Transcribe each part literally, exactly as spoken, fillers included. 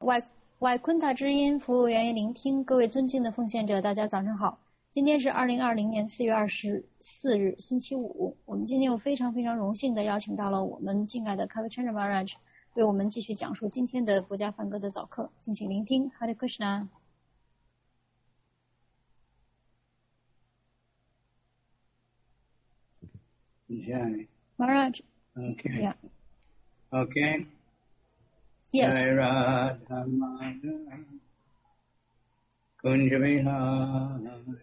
外外昆塔之音服务员聆听，各位尊敬的奉献者，大家早上好。今天是二零二零年四月二十四日，星期五。我们今天又非常非常荣幸的邀请到了我们敬爱的 Kavichandra Maharaj， 为我们继续讲述今天的佛家梵歌的早课，敬请聆听。Hare Krishna。 Jai. Maharaj. Okay. Yeah. Okay. Yes. Jai Radha Madhava Kunja Vihari.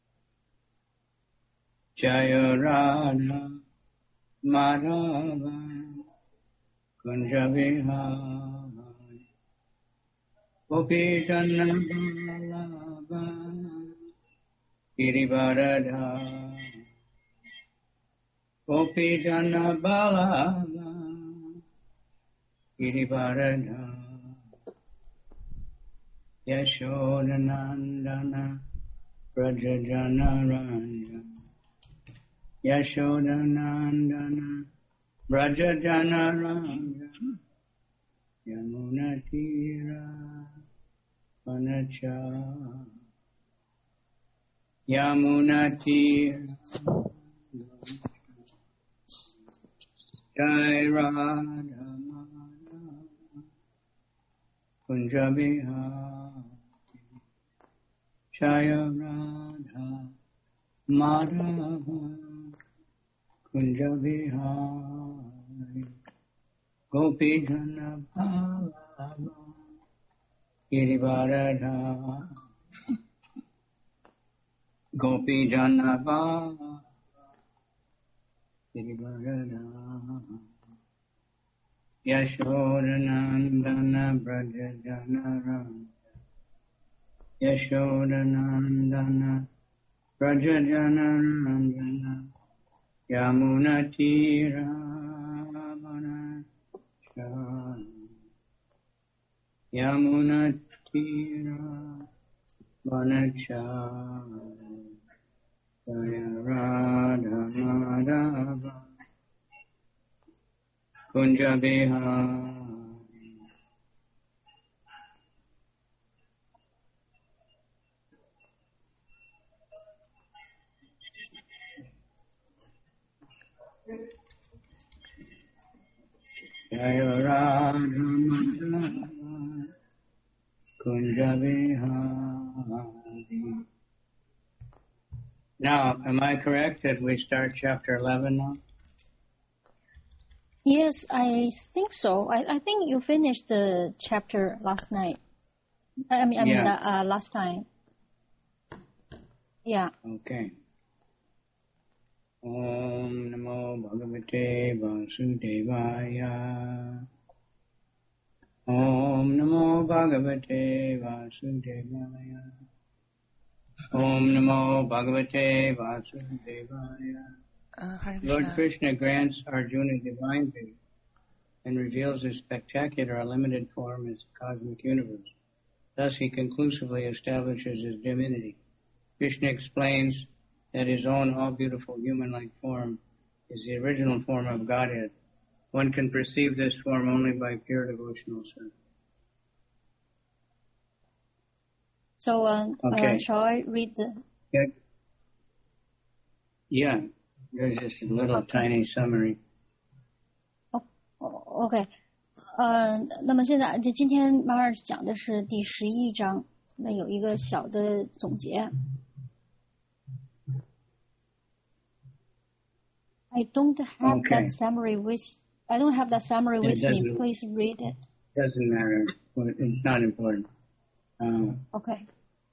Jai Radha Madhava Kunja Vihari. Gopi Janna Vallabha Girivaradhari. Gopi Janna Vallabha Girivaradhari. Yashodanandana Brajajana Ranjana. Yashodanandana Brajajana Ranjana. Yamuna Tira Vanacha. Yamuna Tira Jai Radha Madhava Kunja Vihari. Jai Radha Madhava Kunja Vihari. Gopi Janna Vallabha Girivaradhari. Gopi Janna Vallabha Girivaradhari. Yashodanandana Brajajana Ranjana. Yashodanandana Brajajana Ranjana. Yamuna Tira Vanachari. Yamuna Tira Vanachari. Jaya Radha Madhava Kunja Vihari. Jaya Radha Madhava Kunja Vihari. Now, am I correct that we start chapter eleven now? Yes, I think so. I, I think you finished the chapter last night. I mean, I mean Yeah. uh, uh, last time. Yeah. Okay. Om Namo Bhagavate Vasudevaya. Om Namo Bhagavate Vasudevaya. Om Namo Bhagavate Vasudevaya. Uh, Hare Lord Krishna. Krishna grants Arjuna divine vision and reveals his spectacular unlimited form as the cosmic universe. Thus he conclusively establishes his divinity. Krishna explains that his own all-beautiful human-like form is the original form of Godhead. One can perceive this form only by pure devotional service. So, uh, Okay. uh, shall I read the... Yeah. Yeah. There's just a little Okay. tiny summary. Oh, OK， 呃，那么现在就今天马尔讲的是第十一章，那有一个小的总结。I don't have Okay. that summary with I don't have that summary It with me. doesn't- Please read it. Doesn't matter. It's not important. Uh, OK.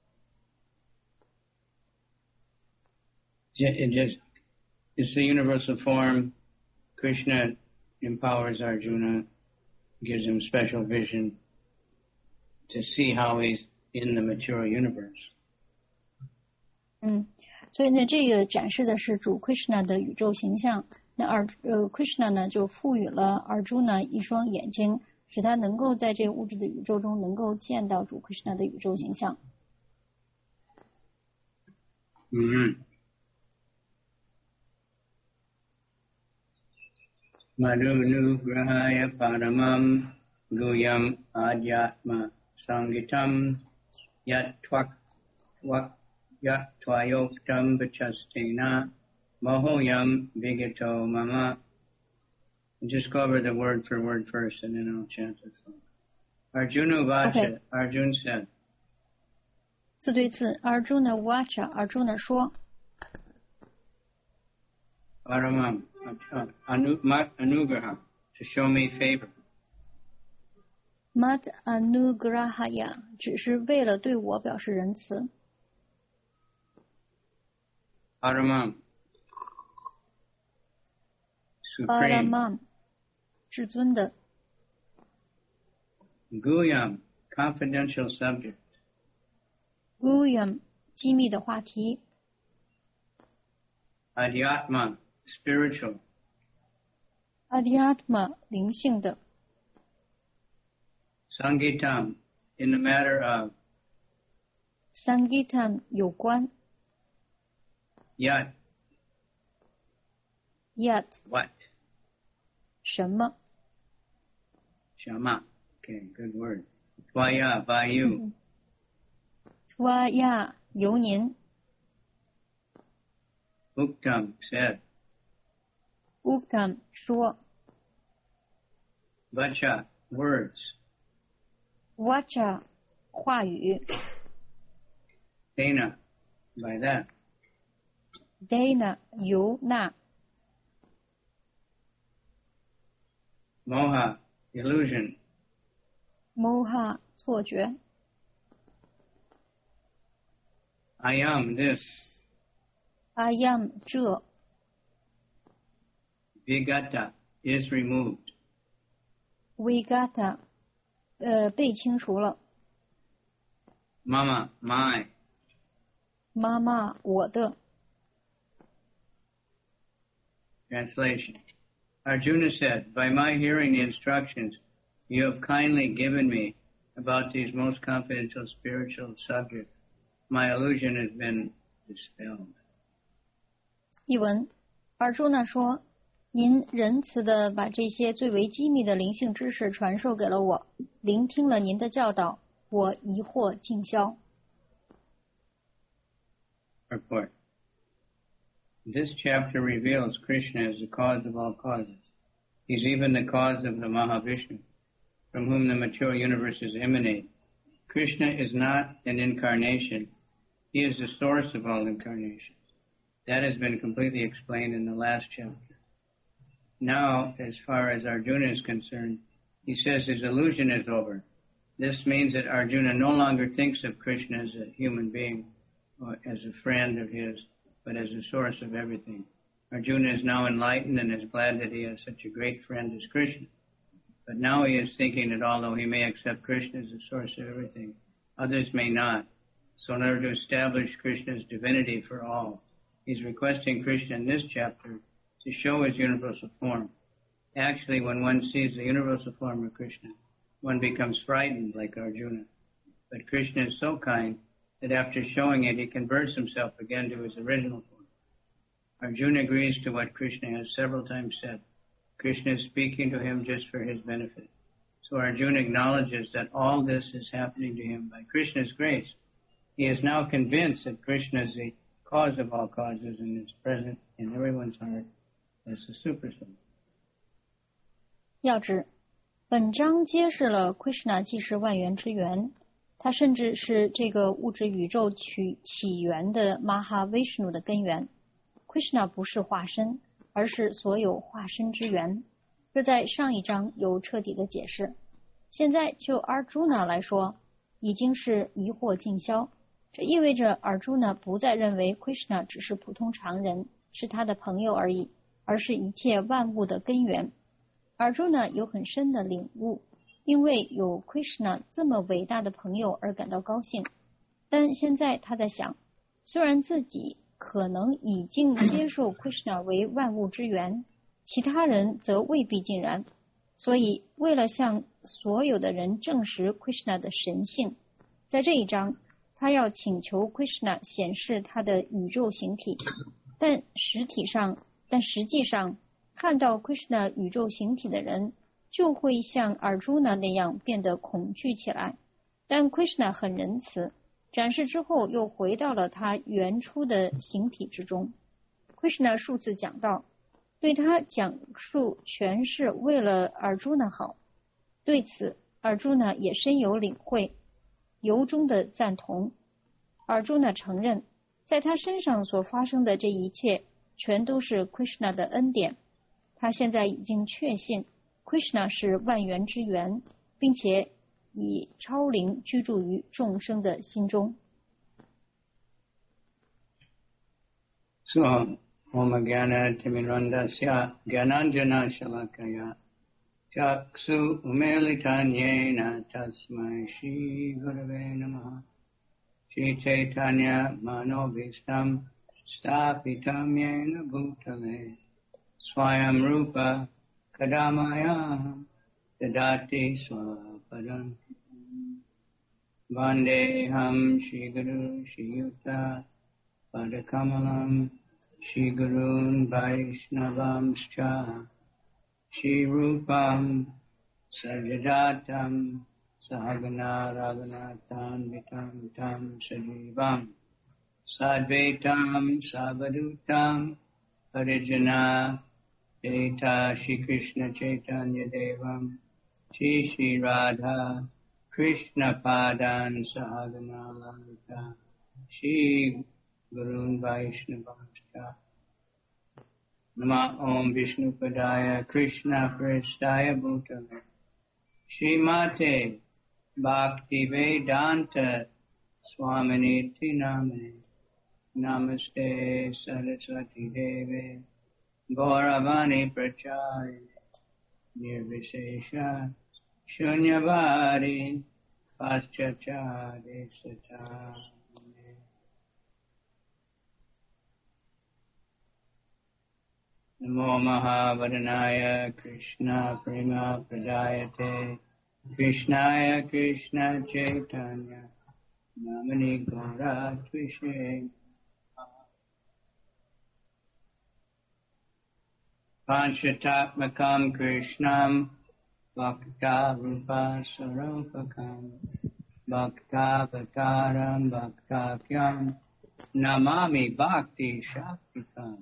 It just, it's the universal form. Krishna empowers Arjuna, gives him special vision to see how he's in the material universe. 嗯，所以呢，这个展示的是主 Krishna 的宇宙形象。那而呃 Krishna 呢，就赋予了 Arjuna 一双眼睛，使他能够在这个物质的宇宙中能够见到主 Krishna 的宇宙形象。 Mm-hmm. Madhunugrahaya paramam Guyam Adhyatma Sangitam Yat Twak Twak Yat Twayoktam Vachastena Mohoyam Vigato Mama. Just go over the word for word first and then I'll chant the song. Arjuna Vacha, Okay. Arjuna said. 字对字 Arjuna Vacha Arjuna 说 Paramam anu, Mat Anugraha, to show me favor. Mat Anugrahaya 只是为了对我表示仁慈。 Paramam, supreme. Paramam 至尊的。 Guyam, confidential subject. Guyam 机密的话题。 Adhyatma, spiritual. Adhyatma 灵性的。 Sangitam, in the matter of. Sangitam 有关。 Yat, Yat what? 什么。 Shama, okay, good word. Tvaya, by you. Tvaya 由您。 Uktam, said. Uktam 说。 Vacha, words. Vacha 话语。 Dana, by that. Dana 由那。 Moha, illusion. Moha 错觉。 I am this. I am 这。 Vigata, is removed. Vigata 呃被清除了。 Mama, my. 妈妈我的。 Translation. Arjuna said, by my hearing the instructions you have kindly given me about these most confidential spiritual subjects, my illusion has been dispelled. 译文 Arjuna 说，您仁慈地把这些最为机密的灵性知识传授给了我，聆听了您的教导，我疑惑尽消。 Report. This chapter reveals Krishna as the cause of all causes. He's even the cause of the Mahavishnu, from whom the mature universes emanate. Krishna is not an incarnation. He is the source of all incarnations. That has been completely explained in the last chapter. Now, as far as Arjuna is concerned, he says his illusion is over. This means that Arjuna no longer thinks of Krishna as a human being or as a friend of his, but as the source of everything. Arjuna is now enlightened and is glad that he has such a great friend as Krishna. But now he is thinking that although he may accept Krishna as the source of everything, others may not. So in order to establish Krishna's divinity for all, he's requesting Krishna in this chapter to show his universal form. Actually, when one sees the universal form of Krishna, one becomes frightened like Arjuna. But Krishna is so kind that after showing it, he converts himself again to his original form. Arjuna agrees to what Krishna has several times said. Krishna is speaking to him just for his benefit. So Arjuna acknowledges that all this is happening to him by Krishna's grace. He is now convinced that Krishna is the cause of all causes and is present in everyone's heart as the Supersoul. 要旨，本章揭示了 Krishna 既是万源之源，他甚至是这个物质宇宙起起源的 Mahavishnu 的根源。Krishna 不是化身，而是所有化身之源。这在上一章有彻底的解释。现在就 Arjuna 来说，已经是疑惑尽消。这意味着 Arjuna 不再认为 Krishna 只是普通常人，是他的朋友而已，而是一切万物的根源。Arjuna 有很深的领悟，因为有 Krishna 这么伟大的朋友而感到高兴。但现在他在想，虽然自己可能已经接受 Krishna 为万物之源，其他人则未必尽然。所以为了向所有的人证实 Krishna 的神性，在这一章他要请求 Krishna 显示他的宇宙形体，但实体上但实际上看到 Krishna 宇宙形体的人就会像 Arjuna 那样变得恐惧起来。但 Krishna 很仁慈，展示之后又回到了他原初的形体之中。Krishna 数次讲到，对他讲述全是为了 Arjuna 好。对此 Arjuna 也深有领会，由衷的赞同。Arjuna 承认，在他身上所发生的这一切全都是 Krishna 的恩典。他现在已经确信 Krishna 是万缘之源，并且以超灵居住于众生的心中。 So, Om Jnana Timirandasya Jnananjana Shalakaya Chaksu Umilitanyena Tasmai Shri Gurave Namaha Shri Chaitanya Manobhistam Stapitam Yena Bhutale Swayam Rupa Kadamaya Dadati Swapadam Vandeham Shri Guru Shri Yuta Padakamalam Shri Gurun Vaishnavamscha Shri Rupam Sajadatam Sahagana Raghunathan Vitam Tam Sajivam Sadvaitam Savadutam Parijana Deta Shri Krishna Chaitanya Devam Shri Shri Radha Krishna Padan Sahagana Lalita Shri Gurun Vaishnavamscha Nama Om Vishnu Padaya Krishna Prestaya Bhutale Srimate Bhakti Vedanta Swaminiti Namane Namaste Saraswati Deve Gauravani Prachari Nirvishesha Shunyavadi Paschachari Sata Namo Mahavadhanaya Krishna Prema Pradayate Krishnaya Krishna Chaitanya Namani Gaura Tvishe Panchatatmakam Krishnam Bhakta Rupa Sarupakam Bhakta Vataram Bhakta Kyam Namami Bhakti Shaktikam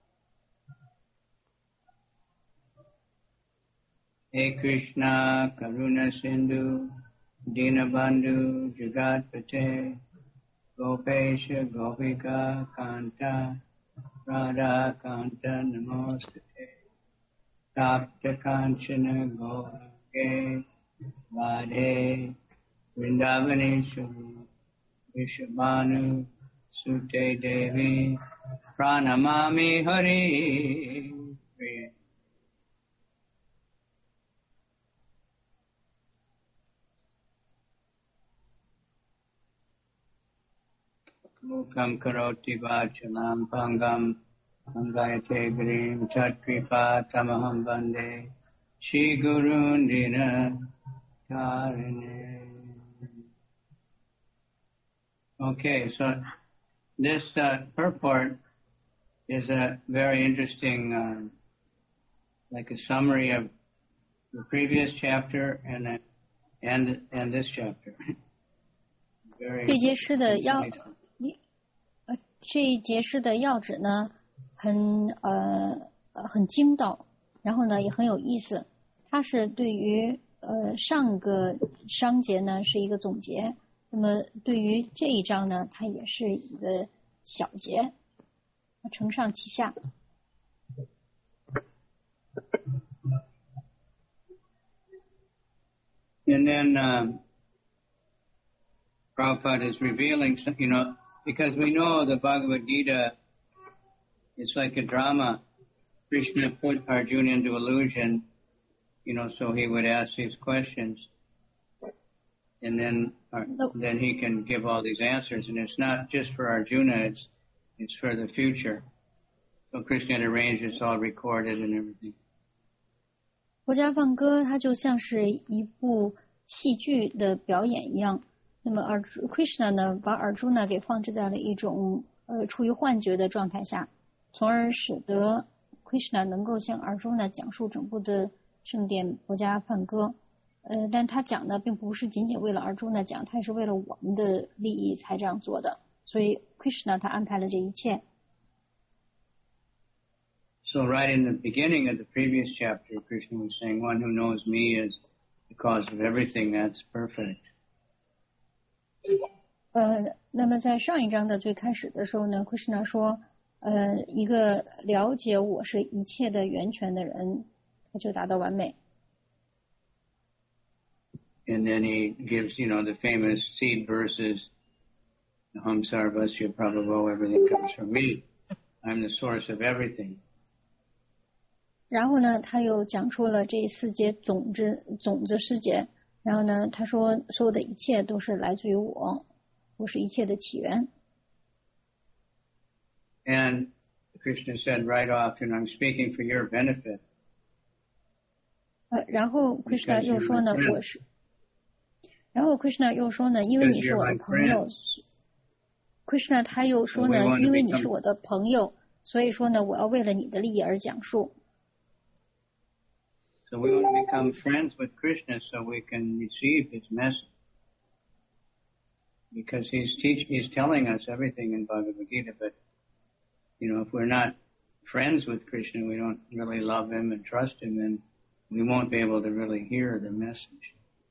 Hey Krishna, Karuna Sindhu, Dinabandhu, Jagatpate, Gopesha, Gopika, Kanta, Radha, Kanta, Namostate, Tapta Kanchana, Gaurage, Radhe, Vrindavaneshwari, Vishabhanu, Sute Devi, Pranamami Hari. Mukam karoti vachalam pangam angayate grim chatkripa tamaham bande Shri Gurun Dina Karine. Okay, so this uh, purport is a very interesting, uh, like a summary of the previous chapter and uh, and and this chapter. Very 这节诗的要呃这一节诗的要旨呢，很呃很精到，然后呢也很有意思。它是对于呃上个章节呢是一个总结，那么对于这一章呢，它也是一个小结，承上启下。 And then uh, Prabhupada is revealing, you know, because we know the Bhagavad Gita is like a drama. Krishna put Arjuna into illusion, you know, so he would ask these questions, and then uh, then he can give all these answers. And it's not just for Arjuna; it's it's for the future. So Krishna had arranged it's all recorded and everything. 国家放歌，它就像是一部戏剧的表演一样。那么而 Krishna 呢，把 Arjuna 给放置在了一种呃处于幻觉的状态下，从而使得 Krishna 能够向 Arjuna 讲述整部的圣殿博伽梵歌。呃，但他讲的并不是仅仅为了Arjuna讲，他也是为了我们的利益才这样做的。所以 Krishna 他安排了这一切。 So right in the beginning of the previous chapter, Krishna was saying, one who knows me is the cause of everything, that's perfect. 呃，那么在上一章的最开始的时候呢 ，Krishna 说，呃，一个了解我是一切的源泉的人，他就达到完美。 And then he gives, you know, the famous seed verses, Aham sarvasya prabhavo, everything comes from me. I'm the source of everything. 然后呢，他又讲出了这四节种子种子世节。然后呢，他说所有的一切都是来自于我，我是一切的起源。 And Krishna said right off, and I'm speaking for your benefit. 呃，然后 Krishna 又说呢，我是，然后 Krishna 又说呢，因为你是我的朋友。Krishna 他又说呢，因为你是我的朋友，所以说呢，我要为了你的利益而讲述。 So we want to become friends with Krishna so we can receive his message. Because he's teach, he's telling us everything in Bhagavad Gita, but, you know, if we're not friends with Krishna, we don't really love him and trust him, then we won't be able to really hear the message.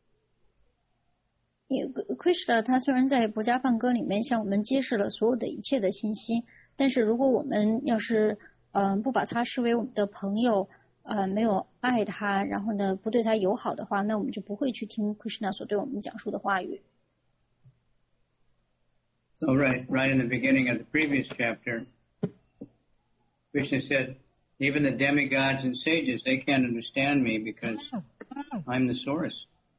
Krishna 他虽然在博伽梵歌里面向我们揭示了所有的一切的信息，但是如果我们要是嗯、呃、不把他视为我们的朋友，呃没有爱他，然后呢不对他友好的话，那我们就不会去听 Krishna 所对我们讲述的话语。 So right, right in the beginning of the previous chapter, Krishna said, even the demigods and sages, they can't understand me because I'm the source.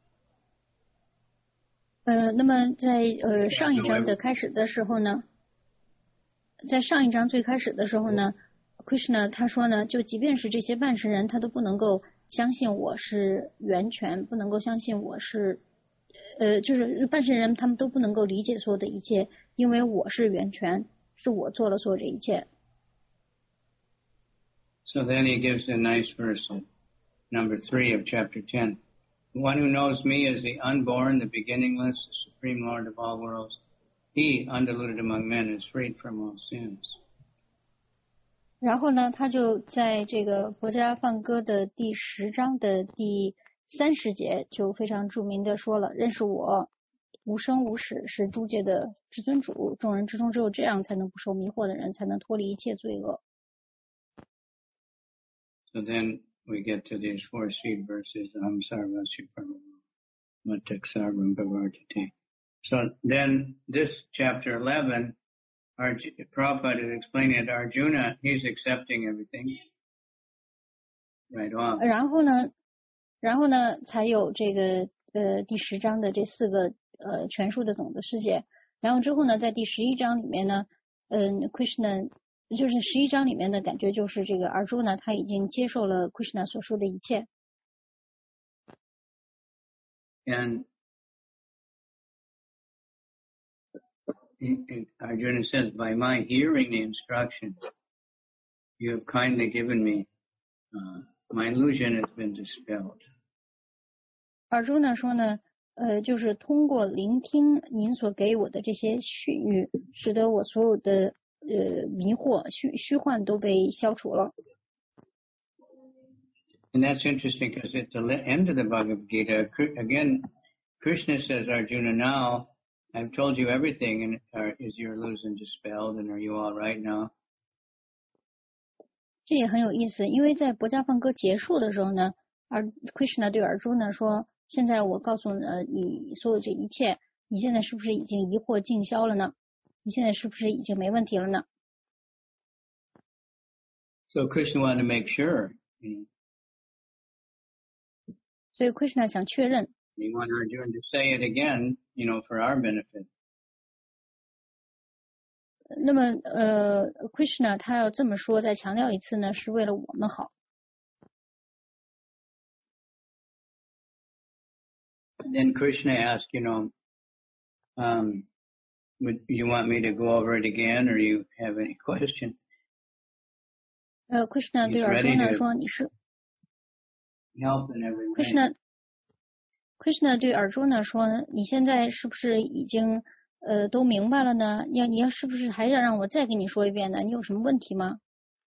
呃，那么在呃上一章的开始的时候呢，在上一章最开始的时候呢 ，Krishna 他说呢，就即便是这些半神人，他都不能够相信我是源泉，不能够相信我是，呃，就是半神人他们都不能够理解所有的一切，因为我是源泉，是我做了所有这一切。 So then he gives a nice verse, number three of chapter ten. The one who knows me is the unborn, the beginningless, the supreme Lord of all worlds. He, undiluted among men, is freed from all sins. 然后呢，他就在这个博伽梵歌的第十章的第三十节就非常著名的说了：认识我，无生无始，是诸界的至尊主，众人之中只有这样才能不受迷惑的人，才能脱离一切罪恶。 So then we get to these four seed verses, Aham sarvasya prabhavo, matak sarvam bhavartate. So then this chapter eleven, Arj- Prabhupada is explaining that Arjuna, he's accepting everything right off. 然后呢，然后呢，才有这个呃第十章的这四个呃全数的总的世界。然后之后呢，在第十一章里面呢，嗯 ，Krishna 就是十一章里面的感觉就是这个Arjuna他已经接受了 Krishna 所说的一切。 And Arjuna says, by my hearing the instruction, you have kindly given me, uh, my illusion has been dispelled. Arjuna 说呢，呃，就是通过聆听您所给我的这些训谕，使得我所有的呃迷惑、虚虚幻都被消除了。 And that's interesting because at the end of the Bhagavad Gita, again, Krishna says, Arjuna, now I've told you everything, and are, is your illusion dispelled, and are you all right now? 这也很有意思，因为在博伽梵歌结束的时候呢，而 Krishna 对Arjuna说：“现在我告诉了你所有这一切，你现在是不是已经疑惑尽消了呢？你现在是不是已经没问题了呢？” So Krishna wanted to make sure. You know, 所以 Krishna 想确认。 He wanted Arjuna to say it again, you know, for our benefit. 那么，呃 ，Krishna 他要这么说，再强调一次呢，是为了我们好。 Then Krishna asked, you know, um, would you want me to go over it again, or you have any questions? 呃 ，Krishna 对Arjuna 说：“你是 help in every way. Krishna Krishna 对 Arjuna 说：“你现在是不是已经呃都明白了呢？你要你要是不是还想让我再跟你说一遍呢？你有什么问题吗？”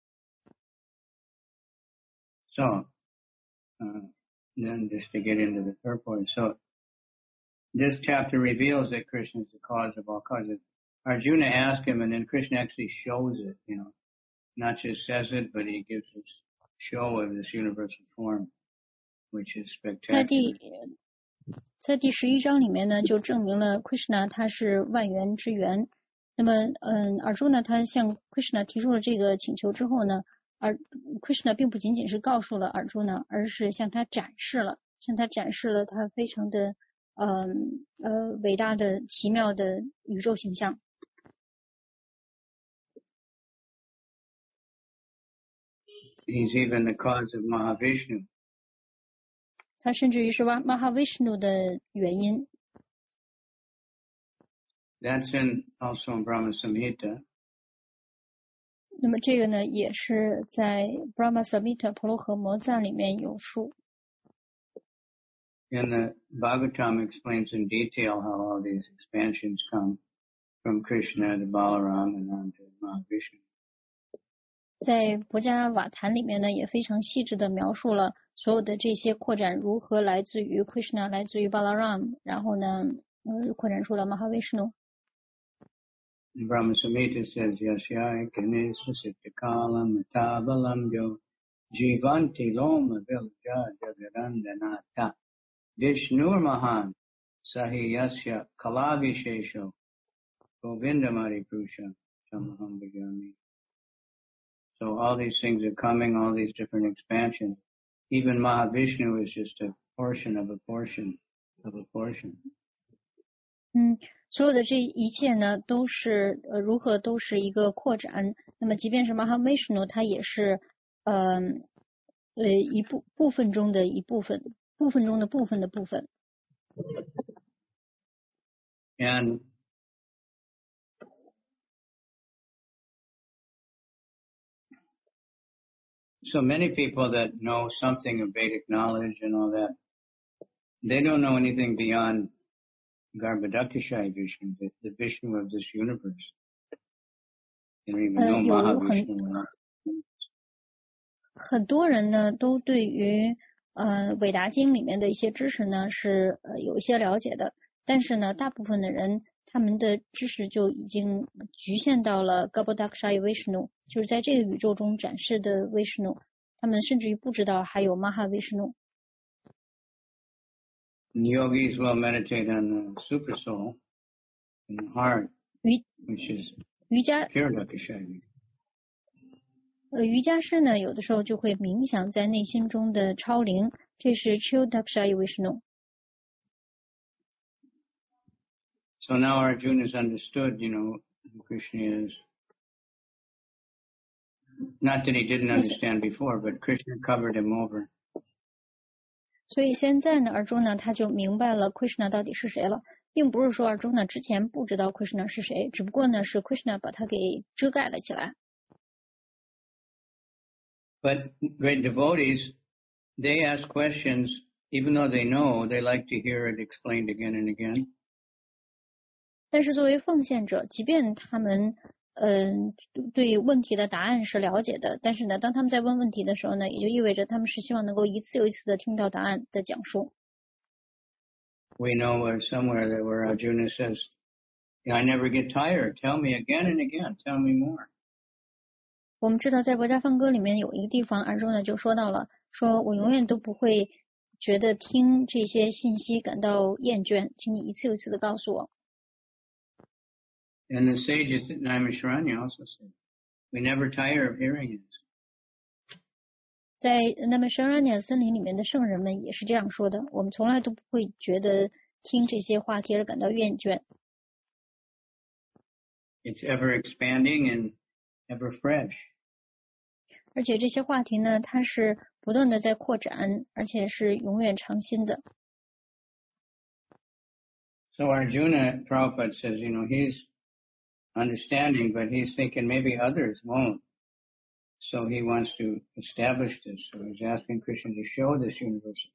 So, uh, then just to get into the purport, so this chapter reveals that Krishna is the cause of all causes. Arjuna asked him, and then Krishna actually shows it, you know, not just says it, but he gives this show of this universal form, which is 在第 spectacular. 在第十一章里面呢，就证明了 Krishna 他是万源之源。那么，嗯，Arjuna 他向 Krishna 提出了这个请求之后呢，而 Krishna 并不仅仅是告诉了 Arjuna，而是向他展示了，向他展示了他非常的，嗯呃伟大的、奇妙的宇宙形象。 He's even the cause of Mahavishnu. 他甚至于是 Mahavishnu 的原因。 That's in also in Brahma Samhita. 那么这个呢，也是在 Brahma Samhita 婆罗河摩赞里面有述。 And the Bhagavatam explains in detail how all these expansions come from Krishna to Balaram and on to Mahavishnu. 在博伽瓦坛里面呢，也非常细致的描述了所有的这些扩展如何来自于 Krishna， 来自于 Balaram， 然后呢，呃，扩展出了 Mahavishnu。 Brahma Samhita says, Yasya kane susitakalam matabalam jo jivanti loma vilja jagarandanata Vishnur Mahan sahi yasya kalavishesho govindamari prusha samaham bhajami. So all these things are coming, all these different expansions. Even Mahavishnu is just a portion of a portion of a portion. 嗯，所有的这一切呢，都是呃如何都是一个扩展。那么，即便是 Mahavishnu， 它也是呃呃一部部分中的一部分，部分中的部分的部分。 And so many people that know something of Vedic knowledge and all that, they don't know anything beyond Garbhodakashayi Vishnu, the, the Vishnu of this universe. They don't even know Mahavishnu. 很多人呢，都对于呃韦达经里面的一些知识呢是呃有一些了解的，但是呢，大部分的人他们的知识就已经局限到了 Garbhodakashayi Vishnu， 就是在这个宇宙中展示的 Vishnu， 他们甚至于不知道还有 Mahavishnu。 Yogis will meditate on the super soul in the heart, which is pure Dakashayi. 呃，瑜伽师呢，有的时候就会冥想在内心中的超灵，这是 Chil Dakashayi Vishnu。 So now Arjuna has understood, you know, who Krishna is. Not that he didn't understand before, but Krishna covered him over. 所以现在呢，Arjuna他就明白了 Krishna 到底是谁了，并不是说 Arjuna 之前不知道 Krishna 是谁，只不过呢是 Krishna 把他给遮盖了起来。 But great devotees, they ask questions, even though they know, they like to hear it explained again and again. 但是作为奉献者，即便他们嗯、呃、对问题的答案是了解的，但是呢，当他们在问问题的时候呢，也就意味着他们是希望能够一次又一次的听到答案的讲述。 We know where somewhere that where Arjuna says, I never get tired. Tell me again and again. Tell me more. 我们知道在《国家梵歌》里面有一个地方，Arjuna就说到了，说我永远都不会觉得听这些信息感到厌倦，请你一次又一次的告诉我。 And the sages at Naimisharanya also said, we never tire of hearing it. 在那么 Sharanya 森林里面的圣人们也是这样说的，我们从来都不会觉得听这些话题而感到厌倦。 It's ever expanding and ever fresh. 而且这些话题呢，它是不断的在扩展，而且是永远常新的。 So Arjuna, Prabhupada says, you know, he's understanding, but he's thinking maybe others won't. So he wants to establish this. So he's asking Krishna to show this universal.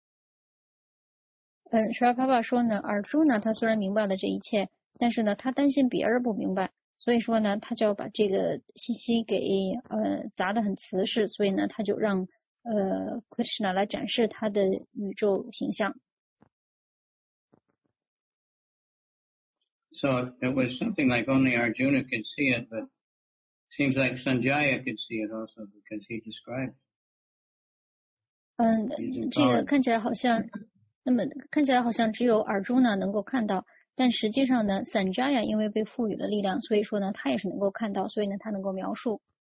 嗯，舍爸爸说呢，尔朱呢，他虽然明白了这一切，但是呢，他担心别人不明白，所以说呢，他就要把这个信息给呃砸得很瓷实，所以呢，他就让呃 Krishna 来展示他的宇宙形象。 So it was something like only Arjuna could see it, but it seems like Sanjaya could see it also because he described. 嗯，这个看起来好像，那么看起来好像只有尔朱呢能够看到，但实际上呢，Sanjaya 因为被赋予了力量，所以说呢，他也是能够看到，所以呢，他能够描述。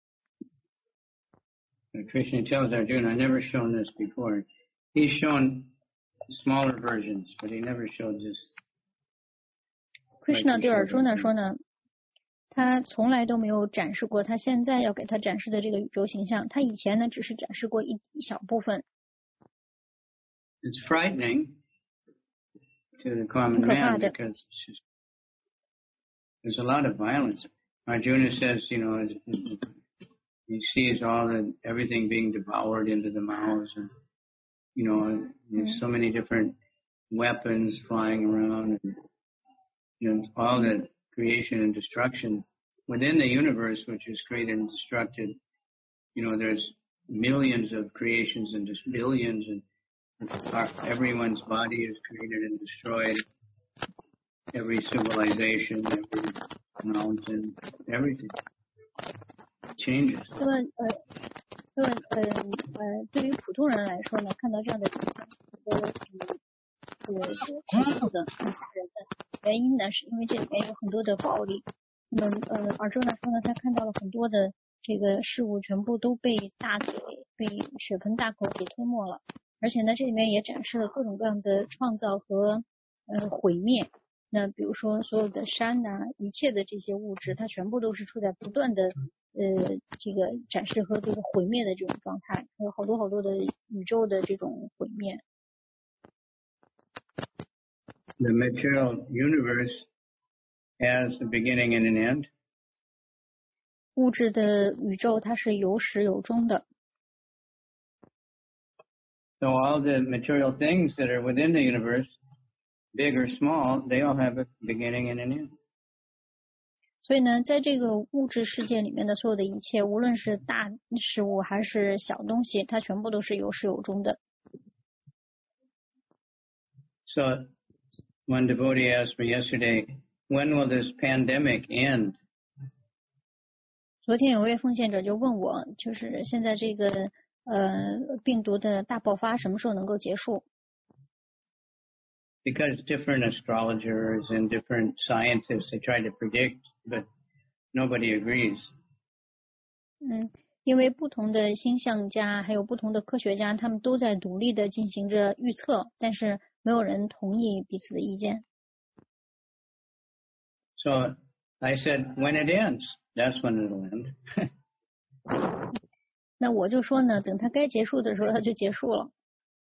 Krishna tells Arjuna, "I've never shown this before." He's shown smaller versions, but he never showed this. Krishna 对尔朱呢说呢，他从来都没有展示过他现在要给他展示的这个宇宙形象，他以前呢只是展示过一一小部分。 It's frightening to the common man because there's a lot of violence. Arjuna says, you know, he sees all the everything being devoured into the mouths, and you know, there's so many different weapons flying around, and you know, all the creation and destruction within the universe, which is created and destructed. You know, there's millions of creations and just billions, and everyone's body is created and destroyed. Every civilization, every mountain, everything changes. 那么呃，那么呃呃，对于普通人来说呢，看到这样的情况，觉得嗯呃恐怖的、很吓人的。原因呢，是因为这里面有很多的暴力。那么呃，尔朱那说呢，他看到了很多的这个事物全部都被大嘴、被血盆大口给吞没了。而且呢，这里面也展示了各种各样的创造和呃毁灭。那比如说所有的山呐、啊，一切的这些物质，它全部都是处在不断的呃这个展示和这个毁灭的这种状态，还有好多好多的宇宙的这种毁灭。 The material universe has a beginning and an end. 物质的宇宙它是有始有终的。 So all the material things that are within the universe, big or small, they all have a beginning and an end. 所以呢，在这个物质世界里面的所有的一切，无论是大事物还是小东西，它全部都是有始有终的。 So one devotee asked me yesterday, when will this pandemic end? 昨天有位奉献者就问我，就是现在这个呃病毒的大爆发什么时候能够结束？ Because different astrologers and different scientists, they try to predict, but nobody agrees. 嗯，因为不同的星象家还有不同的科学家，他们都在努力的进行着预测，但是没有人同意彼此的意见。 So I said, when it ends, that's when it'll end. 那我就说呢，等它该结束的时候，它就结束了。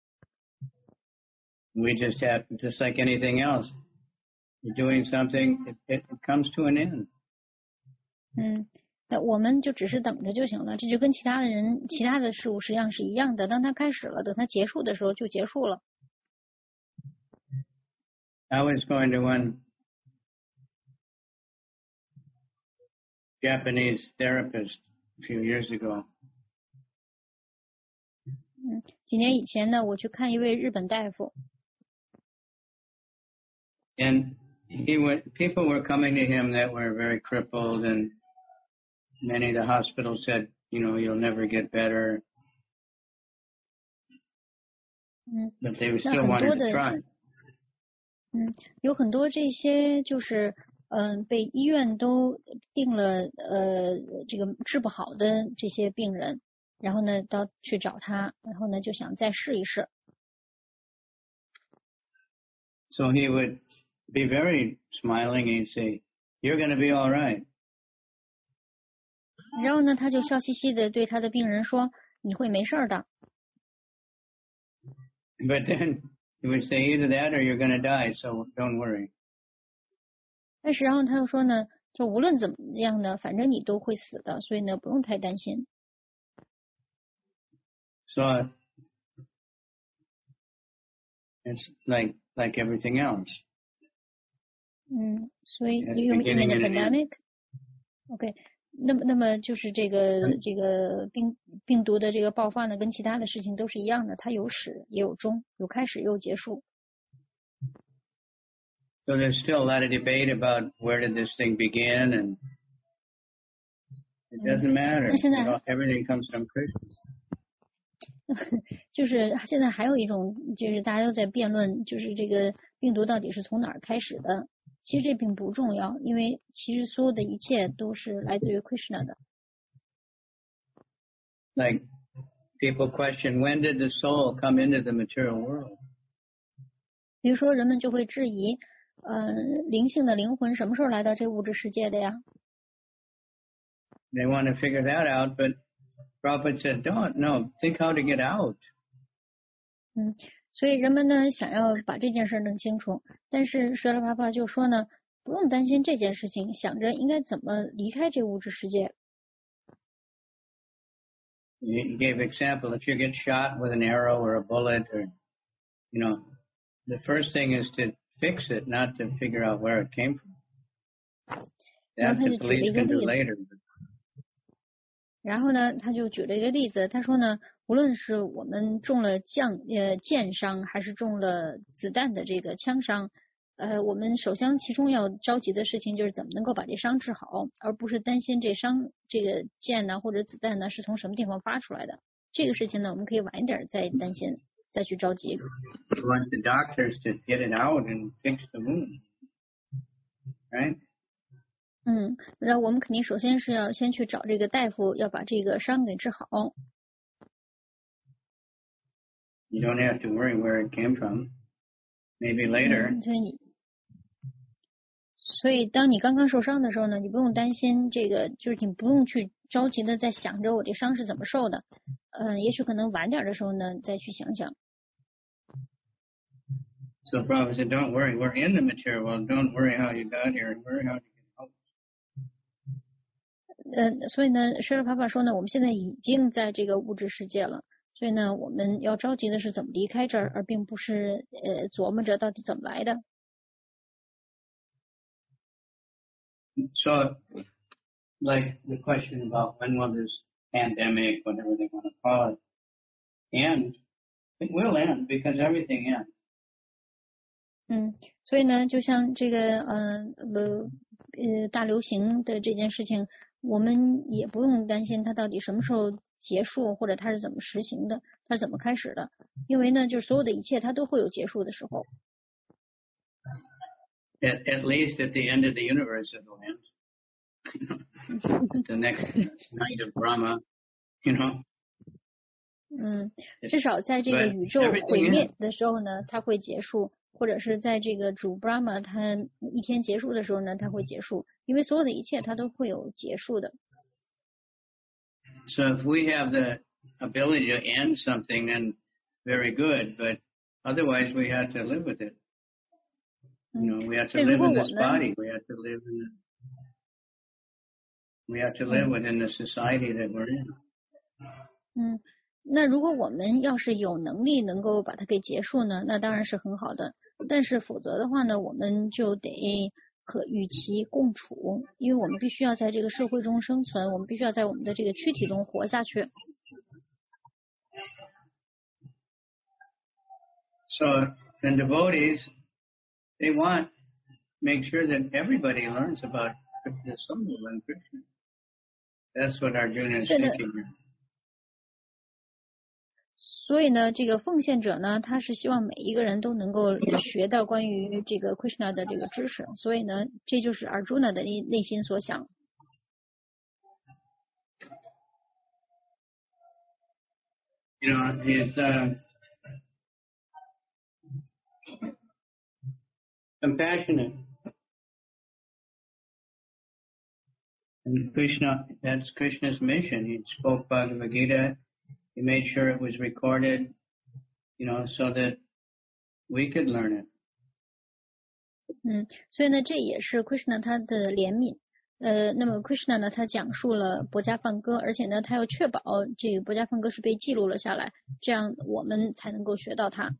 We just have, just like anything else, you're doing something, it, it comes to an end. 嗯，那我们就只是等着就行了，这就跟其他的人、其他的事物实际上是一样的。当它开始了，等它结束的时候就结束了。 I was going to one Japanese therapist a few years ago. 嗯，几年以前呢，我去看一位日本大夫。 And he went, people were coming to him that were very crippled, and many of the hospitals said, you know, you'll never get better. 嗯， But they still wanted to try. 嗯，有很多这些就是嗯、呃、被医院都定了呃这个治不好的这些病人，然后呢到去找他，然后呢就想再试一试。 So he would be very smiling and he'd say, "You're going to be all right." 然后呢，他就笑嘻嘻的对他的病人说：“你会没事的。” But then he would say, "Either that or you're going to die, so don't worry." 但是然后他又说呢，就无论怎么样呢，反正你都会死的，所以呢不用太担心。 So it's like like everything else. 嗯，所以 At 因为因为 beginning 的 and an end. pandemic。OK， 那么那么就是这个这个病病毒的这个爆发呢，跟其他的事情都是一样的，它有始也有终，有开始也有结束。 So there's still a lot of debate about where did this thing begin, and it doesn't matter. 那现在 It all, everything comes from Krishna. 就是现在还有一种，就是大家都在辩论，就是这个病毒到底是从哪儿开始的？其实这并不重要，因为其实所有的一切都是来自于 Krishna 的。 Like people question, when did the soul come into the material world? 比如说，人们就会质疑，呃，灵性的灵魂什么时候来到这物质世界的呀？ They want to figure that out, but Prabhupada said, don't, no, think how to get out. 嗯，所以人们呢想要把这件事弄清楚，但是舍利帕帕就说呢，不用担心这件事情，想着应该怎么离开这物质世界。 He gave example, if you get shot with an arrow or a bullet, or, you know, the first thing is to fix it, not to figure out where it came from. That the police can do later. 然后呢，他就举了一个例子，他说呢，无论是我们中了降呃箭伤，还是中了子弹的这个枪伤，呃，我们首先其中要着急的事情就是怎么能够把这伤治好，而不是担心这伤这个箭呢或者子弹呢是从什么地方发出来的。这个事情呢，我们可以晚一点再担心，再去着急。 You want the doctors to get it out and fix the wound, right? 嗯，那我们肯定首先是要先去找这个大夫，要把这个伤给治好。 You don't have to worry where it came from. Maybe later. 嗯，所以你，所以当你刚刚受伤的时候呢，你不用担心这个，就是你不用去着急的在想着我这伤是怎么受的。嗯、呃，也许可能晚点的时候呢，再去想想。 So Prabhupada said, don't worry, we're in the material world. Don't worry how you got here, worry how you get out. 呃，所以呢，舍利帕帕说呢，我们现在已经在这个物质世界了，所以呢，我们要着急的是怎么离开这儿，而并不是呃琢磨着到底怎么来的。 So, like the question about when will this pandemic, whatever they want to call it, end, it will end because everything ends. 嗯，所以呢，就像这个呃呃呃大流行的这件事情，我们也不用担心它到底什么时候结束，或者它是怎么实行的，它是怎么开始的，因为呢，就是所有的一切它都会有结束的时候。 At, at least at the end of the universe it will end. At the next night of Brahma, you know. 嗯，至少在这个宇宙毁灭的时候呢，它会结束。或者是在这个主 Brahma 它一天结束的时候呢，它会结束，因为所有的一切它都会有结束的。 So if we have the ability to end something, then very good, but otherwise we have to live with it. You know, we have to live in this body. We have to live in the, we have to live within the society that we're in. 嗯。那如果我们要是有能力能够把它给结束呢，那当然是很好的。但是否则的话呢，我们就得和与其共处，因为我们必须要在这个社会中生存，我们必须要在我们的这个躯体中活下去。 So, and devotees, they want make sure that everybody learns about the soul and Krishna. That's what Arjuna is thinking. 所以呢，这个奉献者呢，他是希望每一个人都能够学到关于这个 Krishna 的这个知识。所以呢，这就是 Arjuna 的内内心所想。 You know, he's uh, compassionate. And Krishna, that's Krishna's mission. He spoke Bhagavad Gita. He made sure it was recorded, you know, so that we could learn it. 嗯，所以呢，这也是 Krishna 他的怜悯。 呃，那么 Krishna 呢，他讲述了薄伽梵歌，而且呢，他要确保这个薄伽梵歌是被记录了下来，这样我们才能够学到它。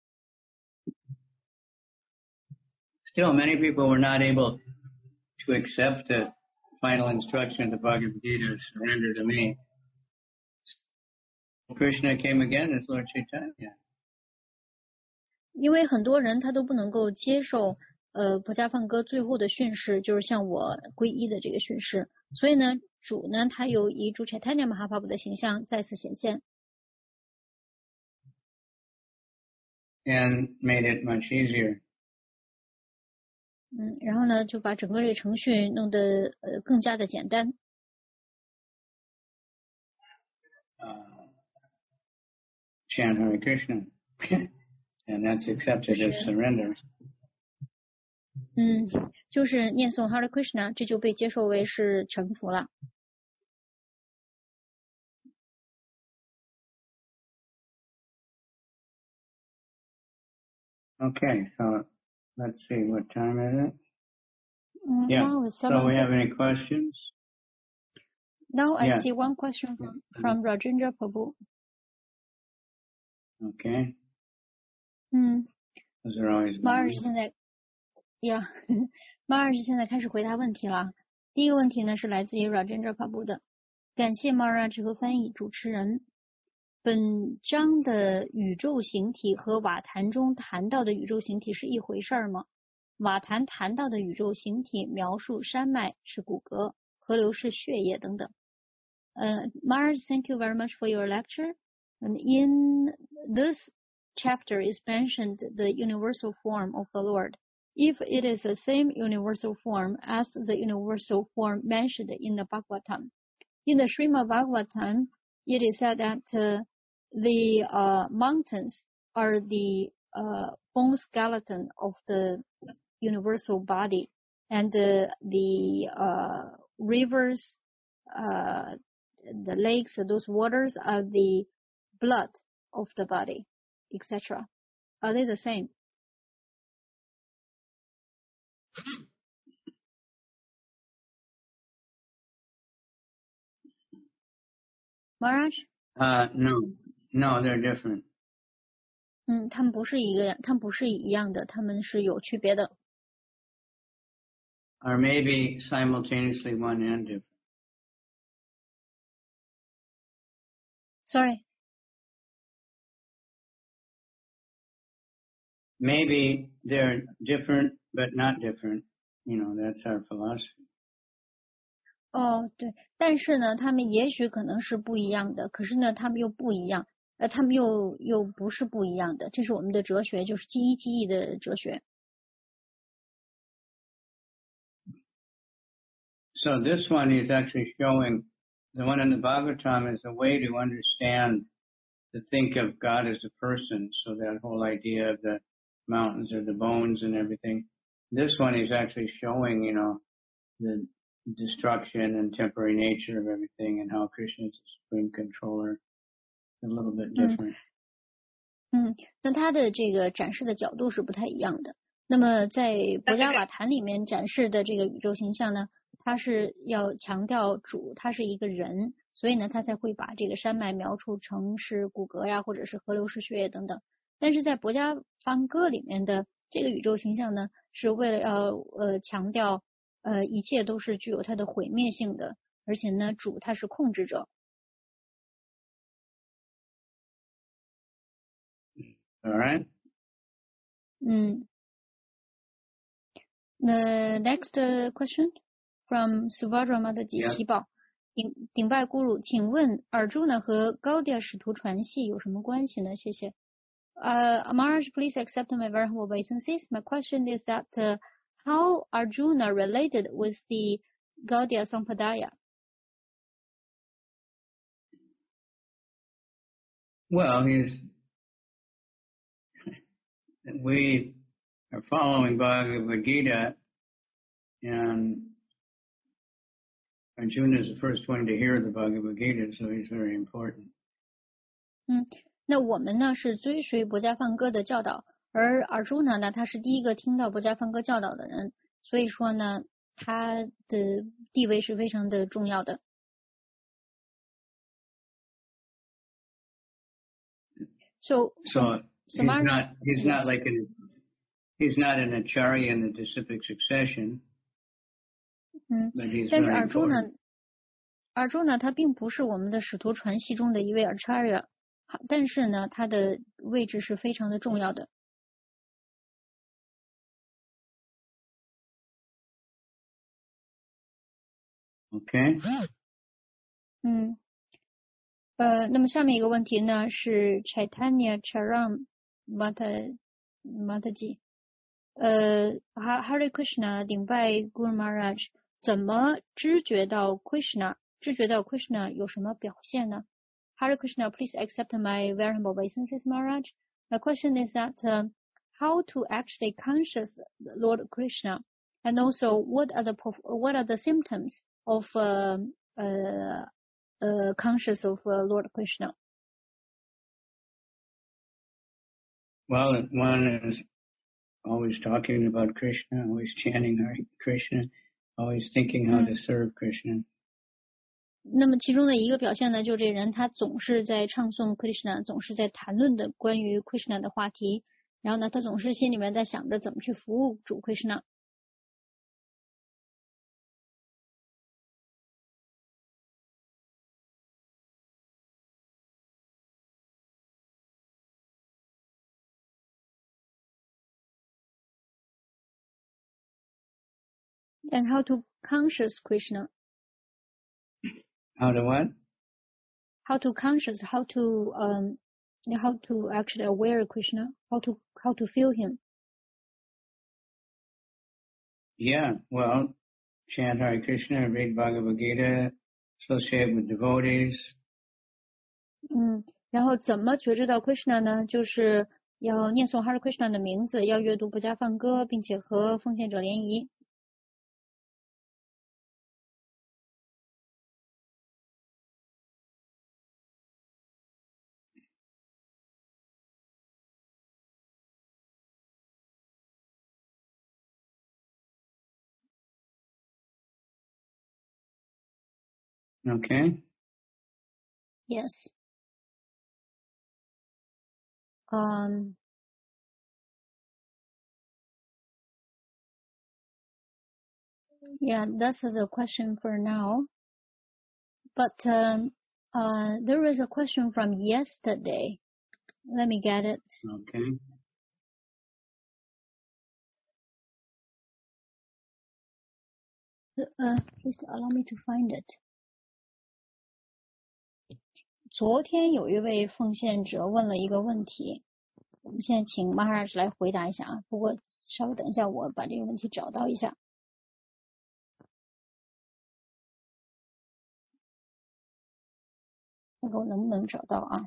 Still, many people were not able to accept the final instruction of the Bhagavad Gita, surrender to me. Krishna came again as Lord Chaitanya. 因为很多人他都不能够接受呃薄伽梵歌最后的训示，就是向我皈依的这个训示，所以呢，主呢他有以主 Chaitanya Mahaprabhu 的形象再次显现。 And made it much easier. 嗯，然后呢，就把整个这个程序弄得呃更加的简单。 Uh, chant Hare Krishna, and that's accepted as surrender. 嗯，就是念诵 Hare Krishna， 这就被接受为是臣服了。 Okay, so let's see, what time is it? Mm, Yeah. now it's So we seven. have any questions? Now I Yeah. see one question from, from Rajendra Prabhu. Okay. 嗯 Those are always 马尔 good. 是现在呀，马尔是现在开始回答问题了。第一个问题呢是来自于 Rajendra Prabhu 的，感谢 Maharaj 和翻译主持人。本章的宇宙形体和瓦坛中谈到的宇宙形体是一回事儿吗？瓦坛谈到的宇宙形体描述山脉是骨骼，河流是血液等等。Uh, Maharaj, thank you very much for your lecture. And in this chapter is mentioned the universal form of the Lord. If it is the same universal form as the universal form mentioned in the Bhagavatam. In the Srimad Bhagavatam, it is said that uh, the uh, mountains are the uh, bone skeleton of the universal body, and uh, the uh, rivers, uh, the lakes, those waters are the blood of the body, et cetera. Are they the same? Maharaj? Uh, no, no, they're different. 嗯，他们不是一个，他们不是一样的，他们是有区别的。 Or maybe simultaneously one and different. Sorry. Maybe they're different, but not different. You know, that's our philosophy. 哦，对，但是呢，他们也许可能是不一样的，可是呢，他们又不一样，呃，他们又又不是不一样的，这是我们的哲学，就是记一记忆的哲学。 So this one is actually showing, the one in the Bhagavatam is a way to understand, to think of God as a person. So that whole idea of the mountains or the bones and everything. This one is actually showing, you know, the destruction and temporary nature of everything and how Krishna is the supreme controller. A little bit different. 嗯，嗯那它的这个展示的角度是不太一样的。那么在薄伽瓦坛里面展示的这个宇宙形象呢，它是要强调主他是一个人，所以呢，他才会把这个山脉描述成是骨骼呀，或者是河流是血液等等。但是在薄伽梵歌里面的这个宇宙形象呢，是为了要呃强调呃一切都是具有它的毁灭性的，而且呢，主他是控制者。 All right. 嗯。The next question from Subhadra 的解析报，顶顶拜咕噜，请问尔朱呢和高迪亚使徒传系有什么关系呢？谢谢。Uh, Maharaj, please accept my very humble obeisances. My question is that uh, how Arjuna related with the Gaudiya Sampradaya? Well, he's, we are following Bhagavad Gita, and Arjuna is the first one to hear the Bhagavad Gita, so he's very important. 嗯，那我们呢是追随薄伽梵歌的教导，而尔朱呢呢他是第一个听到薄伽梵歌教导的人，所以说呢， 他的地位是非常的重要的。So, so so he's Maharaj, not he's yes. not like an he's not an acharya in the disciplic succession. 嗯， but he's 但是 very 尔朱呢， important. 尔朱呢，他并不是我们的使徒传系中的一位 acharya， 但是呢，他的位置是非常的重要的。 Okay. 嗯，呃，那么下面一个问题呢是 Chaitanya Charan Mata Mataji， 呃 Hare Krishna 顶拜 Guru Maharaj， 怎么知觉到 Krishna？ 知觉到 Krishna 有什么表现呢？ Hare Krishna, please accept my very humble obeisances, Maharaj. My question is that uh, how to actually conscious Lord Krishna, and also what are the what are the symptoms of uh, uh, uh, conscious of uh, Lord Krishna? Well, one is always talking about Krishna, always chanting Hare Krishna, always thinking how to serve Krishna. 那么其中的一个表现呢，就这人他总是在唱诵 Krishna， 总是在谈论的关于 Krishna 的话题，然后呢，他总是心里面在想着怎么去服务主 Krishna。And how to conscious Krishna? How to what? How to conscious, how to um, how to actually aware Krishna, how to how to feel him. Yeah, well, chant Hare Krishna, read Bhagavad Gita, associate with devotees. 嗯，然后怎么觉知到 Krishna 呢？就是要念诵 Hare Krishna 的名字，要阅读不加放歌，并且和奉献者联谊。 Okay. Yes. Um. Yeah, that's the question for now. But um, uh, there is a question from yesterday. Let me get it. Okay. Uh, please allow me to find it. 昨天有一位奉献者问了一个问题，我们现在请 Maharaj 来回答一下啊。不过稍微等一下，我把这个问题找到一下。看看我能不能找到啊？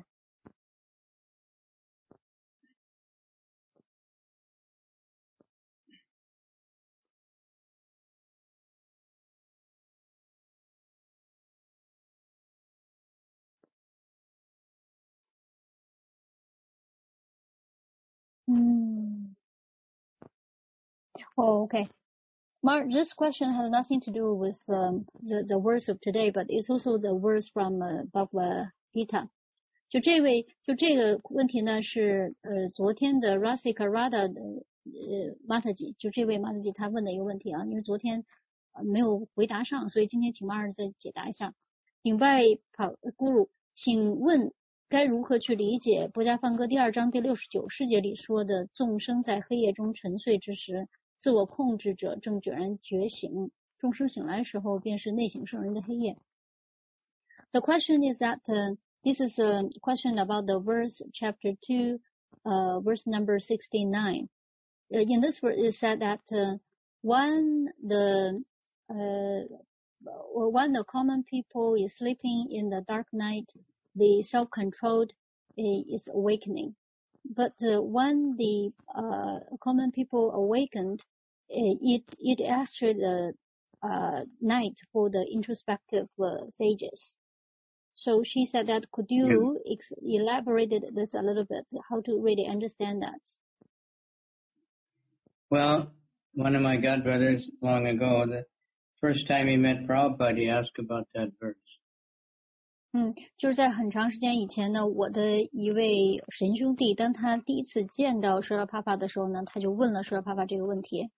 嗯。Oh, okay. Mar, this question has nothing to do with um, the the words of today, but it's also the words from uh, Bhagavad Gita. 就这位，就这个问题呢，是呃昨天的 Rasika Radha 的呃 Mataji， 就这位 Mataji 他问的一个问题啊，因为昨天呃没有回答上，所以今天请 Mar 再解答一下。顶拜跑 Guru， 请问该如何去理解《波迦梵歌》第二章第六十九世节里说的众生在黑夜中沉睡之时，自我控制者正决然觉醒，众生醒来的时候便是内省圣人的黑夜。The question is that uh, this is a question about the verse chapter two, uh, verse number sixty-nine. Uh, in this verse, it said that uh, when the uh, when the common people is sleeping in the dark night, the self-controlled is awakening. But uh, when the uh, common people awakened, it it actually the uh, night for the introspective uh, sages. So she said that could you yeah. ex- elaborate this a little bit, how to really understand that? Well, one of my godbrothers long ago, the first time he met Prabhupada, he asked about that verse. 嗯，就是在很长时间以前呢，我的一位神兄弟，当他第一次见到舍拉帕帕的时候呢，他就问了舍拉帕帕这个问题。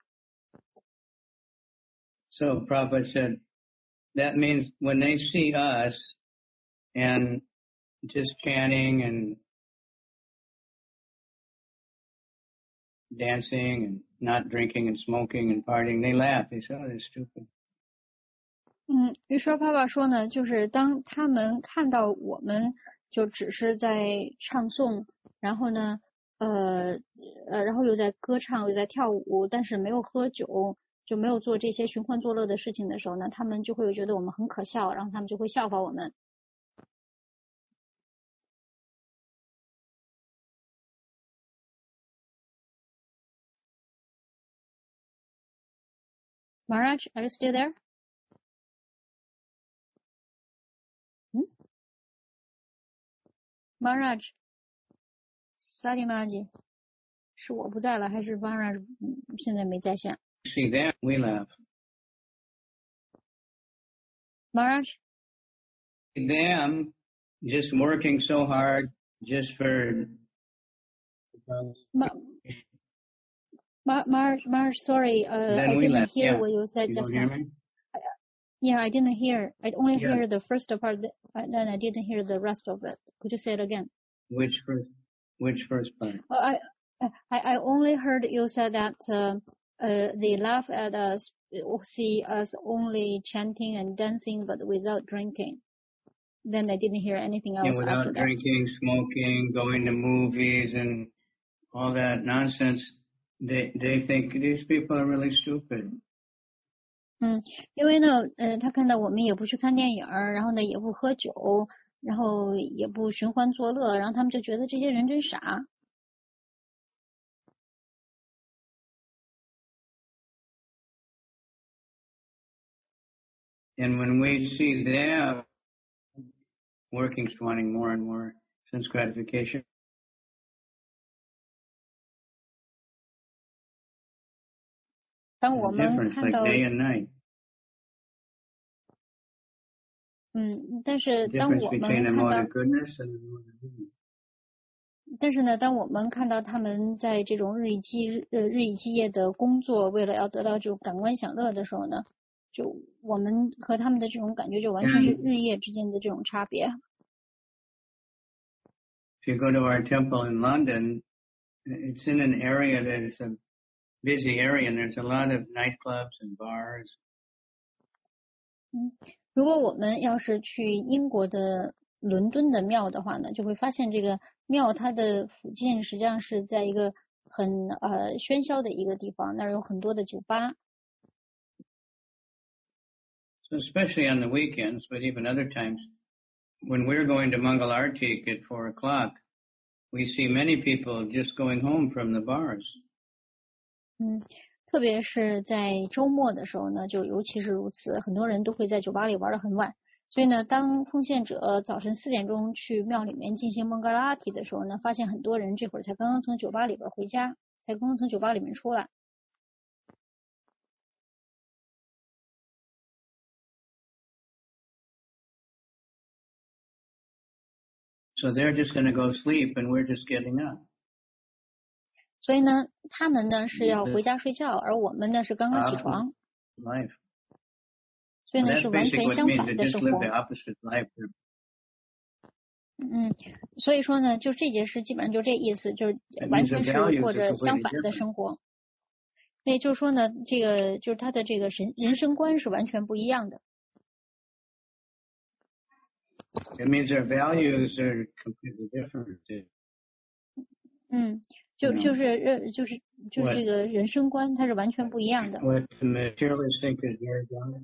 So Prabhupada said, that means when they see us and just chanting and dancing and not drinking and smoking and partying, they laugh. They say, oh, they're stupid. 嗯，于是爸爸说呢，就是当他们看到我们就只是在唱诵，然后呢，呃呃，然后又在歌唱，又在跳舞，但是没有喝酒，就没有做这些寻欢作乐的事情的时候呢，他们就会觉得我们很可笑，然后他们就会笑话我们。Maharaj, are you still there? 嗯 ，Maharaj, Sadimaji, 是我不在了，还是 Maharaj 现在没在线 See that, we laugh. ？Maharaj, Them just working so hard just for. Ma Mar Mar Mar, sorry, uh, Then I we didn't left, hear yeah. what you said You just don't hear now. me? Yeah, I didn't hear. I only Yeah. hear the first part, th- and then I didn't hear the rest of it. Could you say it again? Which first? Which first part? Well, I I I only heard you said that uh, uh, they laugh at us, see us only chanting and dancing, but without drinking. Then I didn't hear anything else Yeah, without after that. drinking, smoking, going to movies, and all that nonsense. They they think these people are really stupid. 嗯，因为呢，呃，他看到我们也不去看电影儿，然后呢也不喝酒，然后也不寻欢作乐，然后他们就觉得这些人真傻。 And when we see them working, wanting more and more sense gratification, 当我 the 们 difference 看 like 到， day and night. 嗯，但 The 是当 difference 我们 between a 看到 mode of goodness and a mode of evil. 但是呢，当我们看到他们在这种日以继呃日以继夜的工作，为了要得到这种感官享乐的时候呢，就我们和他们的这种感觉就完全是日夜之间的这种差别。 If you go to our temple in London, it's in an area that is a busy area, and there's a lot of nightclubs and bars. 嗯，如果我们要是去英国的伦敦的庙的话呢，就会发现这个庙它的附近实际上是在一个很呃喧嚣的一个地方，那儿有很多的酒吧。 So especially on the weekends, but even other times, when we're going to Mangal Artik at four o'clock, we see many people just going home from the bars. 嗯，特别是在周末的时候呢，就尤其是如此，很多人都会在酒吧里玩得很晚。所以呢，当奉献者早晨四点钟去庙里面进行蒙格拉提的时候呢，发现很多人这会儿才刚刚从酒吧里边回家，才刚刚从酒吧里面出来。 So they're just going to go sleep, and we're just getting up. 所以呢，他们呢是要回家睡觉，而我们呢是刚刚起床， Life. 所以 So 呢 that's 是完 basically 全 what it 相 means 反 to 的 just 生 live 活。 the opposite life. 嗯，所以说呢，就这节诗基本上就这意思，就是 That 完 means the 全是 values 过 are 着相 completely 反的 different. 生活。那也就是说呢，这个就是他的这个人人生观是完全不一样的。 It means our values are completely different. 嗯，就 No. 就是呃就是就是 What? 这个人生观它是完全不一样的。 What the materialists think is very valuable.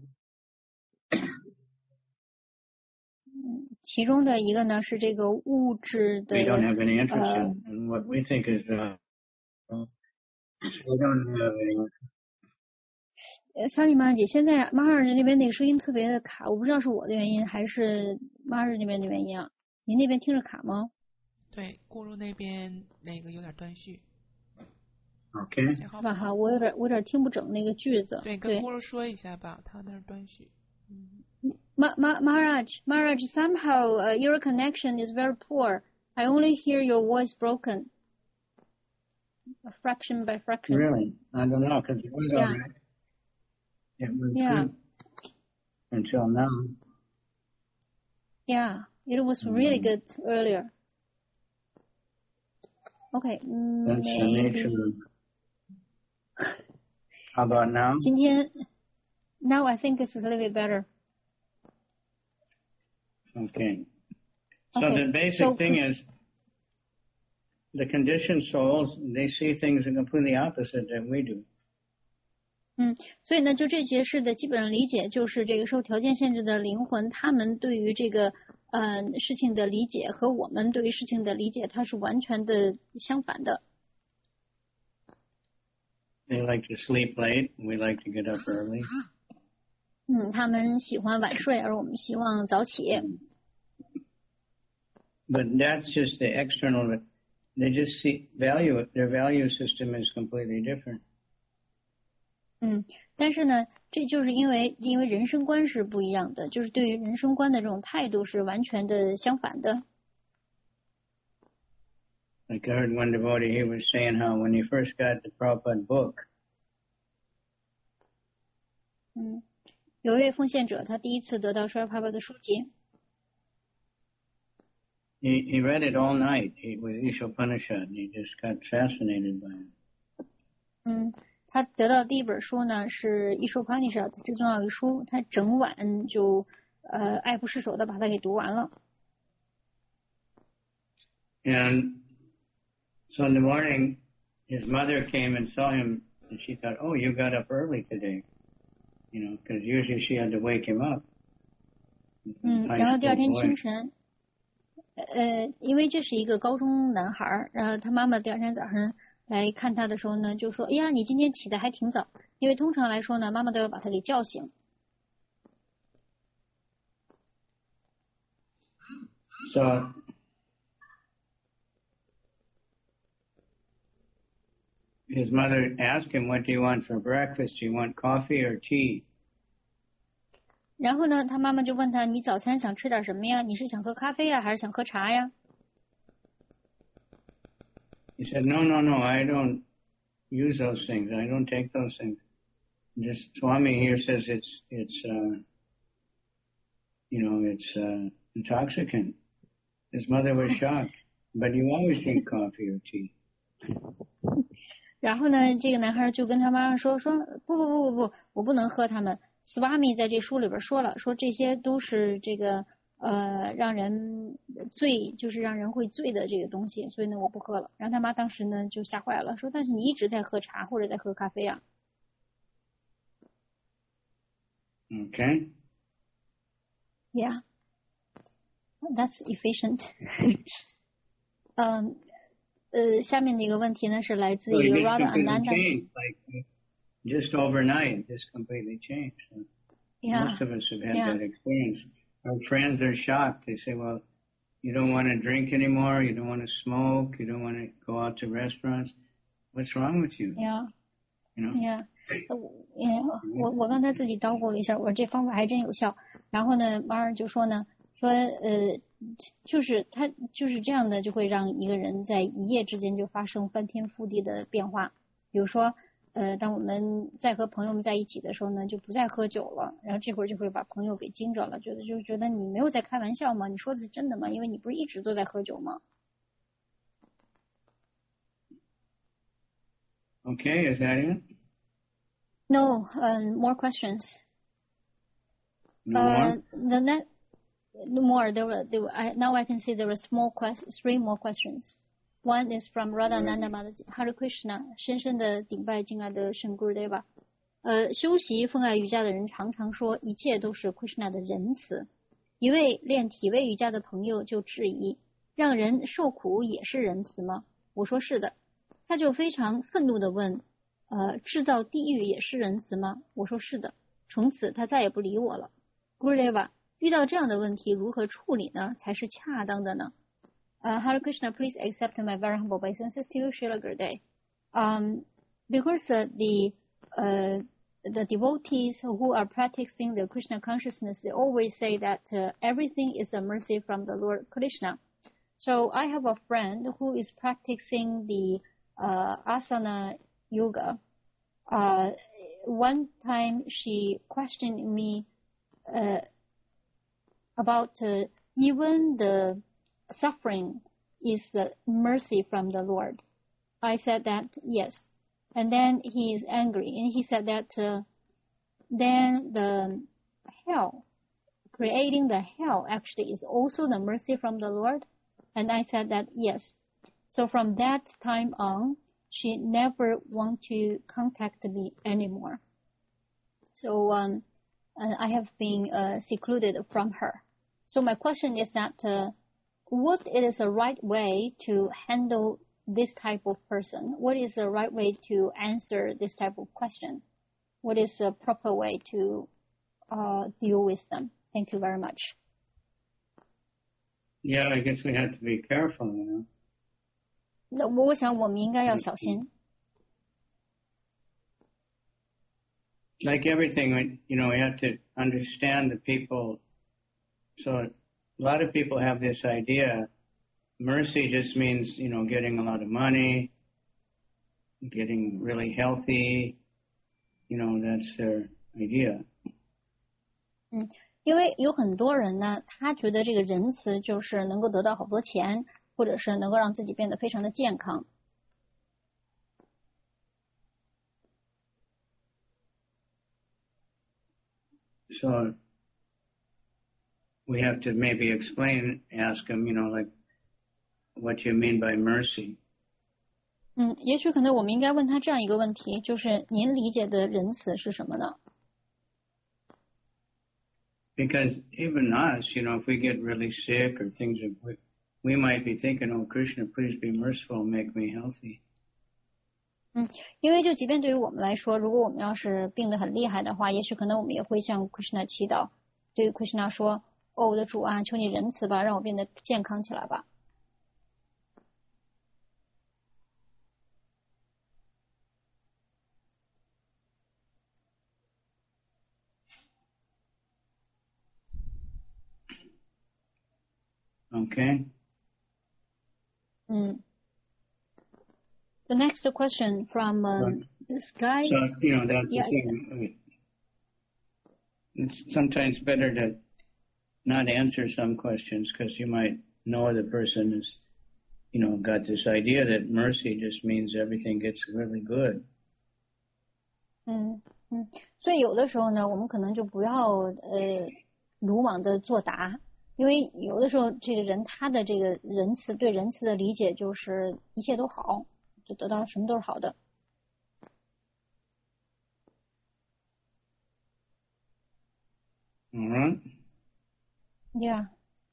嗯，其中的一个呢是这个物质的 We don't have any interest 呃 in, in what we think is uh, we don't have any. 呃，萨利玛姐，现在马尔那边那个声音特别的卡，我不知道是我的原因还是马尔那边的原因啊？您那边听着卡吗？ 对，咕噜那边那个有点断续。 Okay. 写好吧哈，我有点我有点听不整那个句子。 对，跟咕噜说一下吧，他那儿断续。嗯。 Ma Ma Maharaj, Maharaj, somehow uh, your connection is very poor. I only hear your voice broken, fraction by fraction. Really? I don't know, because it was Yeah. all right. It was Yeah. good until now. Yeah, it was really Mm. good earlier. Okay, That's the nature maybe. of... How about now? 今天 Now I think it's a little bit better. Okay. So Okay, the basic so- thing is the conditioned souls, they see things completely opposite than we do. 嗯，所以呢，就这节事的基本理解就是这个受条件限制的灵魂，他们对于这个呃事情的理解和我们对于事情的理解，它是完全的相反的。 They like to sleep late, and we like to get up early. 嗯，他们喜欢晚睡，而我们希望早起。 But that's just the external, but they just see value, their value system is completely different. 嗯，但是呢，这就是因为因为人生观是不一样的，就是对于人生观的这种态度是完全的相反的。 Like I heard one devotee, he was saying how when he first got the Prabhupada book, 嗯，有一位奉献者，他第一次得到舍利帕的书籍， he, he read it all night. He was Ishopanishad, and he just got fascinated by it. 嗯，他得到第一本书呢是《一说帕尼舍》至重要一书，他整晚就呃爱不释手的把它给读完了。 And so in the morning, his mother came and saw him, and she thought, oh, you got up early today. You know, because usually she had to wake him up. 嗯， High 然后第二 school 天 boy. 清晨，呃，因为这是一个高中男孩儿，然后他妈妈第二天早上来看他的时候呢，就说：“哎呀，你今天起得还挺早。”因为通常来说呢，妈妈都要把他给叫醒。 So his mother asked him, what do you want for breakfast? Do you want coffee or tea? 然后呢，他妈妈就问他：“你早餐想吃点什么呀？你是想喝咖啡呀，还是想喝茶呀？” He said, no, no, no, I don't use those things. I don't take those things. Just Swami here says it's, it's, uh, you know, it's, uh, intoxicant. His mother was shocked. But you always drink coffee or tea. 然后呢，这个男孩就跟他妈妈说：“说不不不不不，我不能喝它们。Swami 在这书里边说了，说这些都是这个呃让人醉，就是让人会醉的这个东西，所以呢我不喝了。”然后他妈当时呢就吓坏了，说：“但是你一直在喝茶或者在喝咖啡啊。” Okay. Yeah, that's efficient. 嗯。呃，下面的一个问题呢是来自 So 于 it just Radha completely Ananda。 changed, like just overnight, just completely changed. So Yeah. most of us have had Yeah. that experience. Our friends are shocked. They say, well, you don't want to drink anymore, you don't want to smoke, you don't want to go out to restaurants. What's wrong with you? Yeah. You know? Yeah. 呃我我刚才自己叨咕了一下，我说这方法还真有效。然后呢，马尔就说呢，说呃，就是他就是这样的，就会让一个人在一夜之间就发生翻天覆地的变化。比如说，呃，当我们在和朋友们在一起的时候呢，就不再喝酒了，然后这会儿就会把朋友给惊着了，觉得就觉得你没有在开玩笑吗？你说的是真的吗？因为你不是一直都在喝酒吗？ Okay, is that it? No, um, more questions. No Uh, more? the net more. There were, there were I, now I can see there were small quest, three more questions. One is from Radhananda Mataji. Hare Krishna， 深深的顶拜敬爱的圣 Gurudeva。呃，修习奉爱瑜伽的人常常说，一切都是 Krishna 的仁慈。一位练体位瑜伽的朋友就质疑，让人受苦也是仁慈吗？我说是的。他就非常愤怒地问，呃，制造地狱也是仁慈吗？我说是的。从此他再也不理我了。Gurudeva， 遇到这样的问题如何处理呢？才是恰当的呢？Uh, Hare Krishna, please accept my very humble obeisances to you, Srila Gurudev. Um, because uh, the uh, the devotees who are practicing the Krishna consciousness, they always say that uh, everything is a mercy from the Lord Krishna. So I have a friend who is practicing the uh, asana yoga. Uh, one time she questioned me uh, about uh, even the suffering is the mercy from the Lord. I said that yes. And then he is angry, and he said that uh, then the hell, creating the hell actually is also the mercy from the Lord. And I said that yes. So from that time on, she never want to contact me anymore. So um, I have been uh, secluded from her. So my question is that uh, what is the right way to handle this type of person? What is the right way to answer this type of question? What is the proper way to uh, deal with them? Thank you very much. Yeah, I guess we have to be careful, you know. 那我想我们应该要小心。 Like everything, you know, we have to understand the people. So a lot of people have this idea, mercy just means, you know, getting a lot of money, getting really healthy, you know, that's their idea. 嗯，因为有很多人呢，他觉得这个仁慈就是能够得到好多钱，或者是能够让自己变得非常的健康。 So we have to maybe explain, ask them, you know, like, what you mean by mercy. 嗯，也许可能我们应该问他这样一个问题，就是您理解的仁慈是什么呢？ Because even us, you know, if we get really sick or things, we, we might be thinking, oh, Krishna, please be merciful and make me healthy. 嗯，因为就即便对于我们来说，如果我们要是病得很厉害的话，也许可能我们也会向 Krishna 祈祷，对于 Krishna 说：“哦，我的主啊，求你仁慈吧，让我变得健康起来吧。” Okay. 嗯。The next question from um, this guy. So, you know, that's yeah, the thing. It's sometimes better to not answer some questions because you might know the person is, you know, got this idea that mercy just means everything gets really good. 嗯嗯，所以有的时候呢，我们可能就不要呃鲁莽的作答，因为有的时候这个人他的这个仁慈对仁慈的理解就是一切都好。 就得到什么都是好的。 All right. Yeah.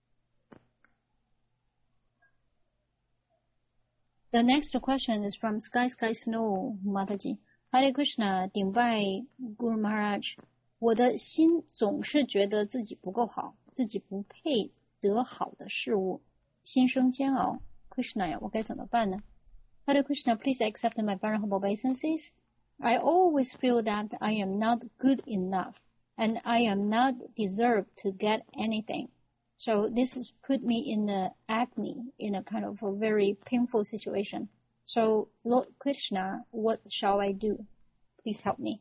The next question is from Sky Sky Snow Mataji. Hare Krishna, 顶拜 Guru Maharaj. 我的心总是觉得自己不够好，自己不配得好的事物，心生煎熬。Krishna 呀，我该怎么办呢？ Hare Krishna, please accept my very humble obeisances. I always feel that I am not good enough, and I am not deserved to get anything. So this has put me in the agony, in a kind of a very painful situation. So Lord Krishna, what shall I do? Please help me.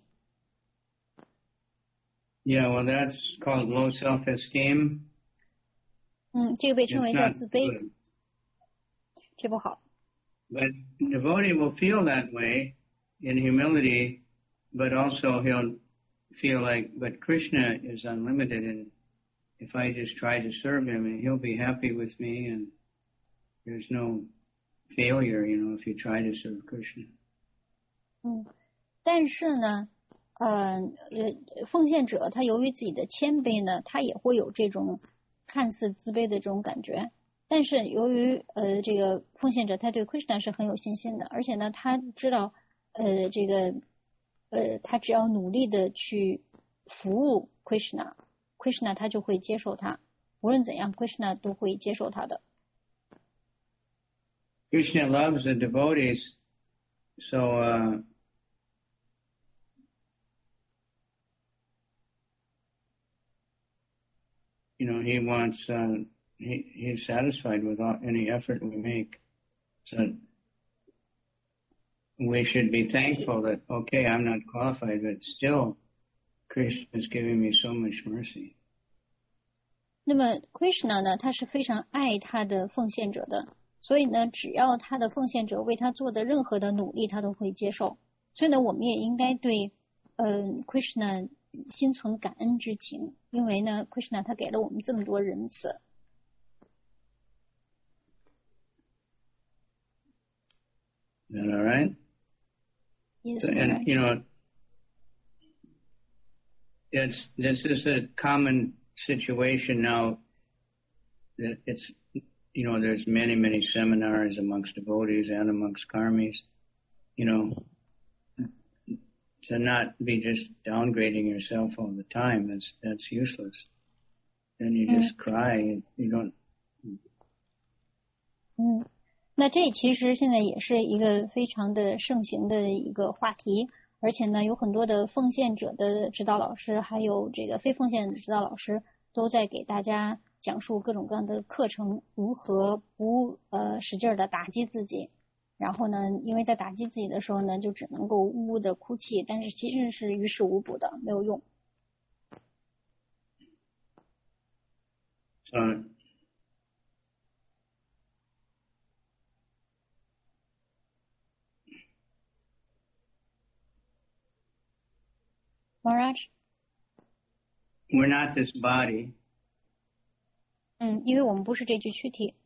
Yeah, well, that's called low self-esteem. 嗯，这个被称为 It's 叫 not 自卑， good. 这不好。 But devotee will feel that way in humility, but also he'll feel like, but Krishna is unlimited, and if I just try to serve him, he'll be happy with me, and there's no failure, you know, if you try to serve Krishna. 嗯，但是呢，呃，呃，奉献者他由于自己的谦卑呢，他也会有这种看似自卑的这种感觉。 但是由于呃这个奉献者他对 Krishna 是很有信心的，而且呢他知道呃这个呃他只要努力的去服务 Krishna，Krishna 他就会接受他，无论怎样 Krishna 都会接受他的。 Krishna loves the devotees, so uh, you know, he wants, uh, he, he's satisfied with all, any effort we make. So we should be thankful that, okay, I'm not qualified, but still Krishna is giving me so much mercy. 那么 Krishna 呢，他是非常爱他的奉献者的，所以呢，只要他的奉献者为他做的任何的努力，他都会接受。所以呢，我们也应该对，呃 Krishna 心存感恩之情，因为呢 Krishna 他给了我们这么多仁慈。 Is that all right? Yes, so, and you know, it's this is a common situation now. That it's you know, there's many many seminars amongst devotees and amongst karmis. You know, to not be just downgrading yourself all the time. That's that's useless. Then you just cry. You don't. 嗯。那这其实现在也是一个非常的盛行的一个话题，而且呢，有很多的奉献者的指导老师，还有这个非奉献的指导老师，都在给大家讲述各种各样的课程，如何不呃使劲的打击自己。然后呢，因为在打击自己的时候呢，就只能够呜呜的哭泣，但是其实是于事无补的，没有用。 嗯。 Maharaj? We're not this body. 嗯，因为我们不是这具躯体。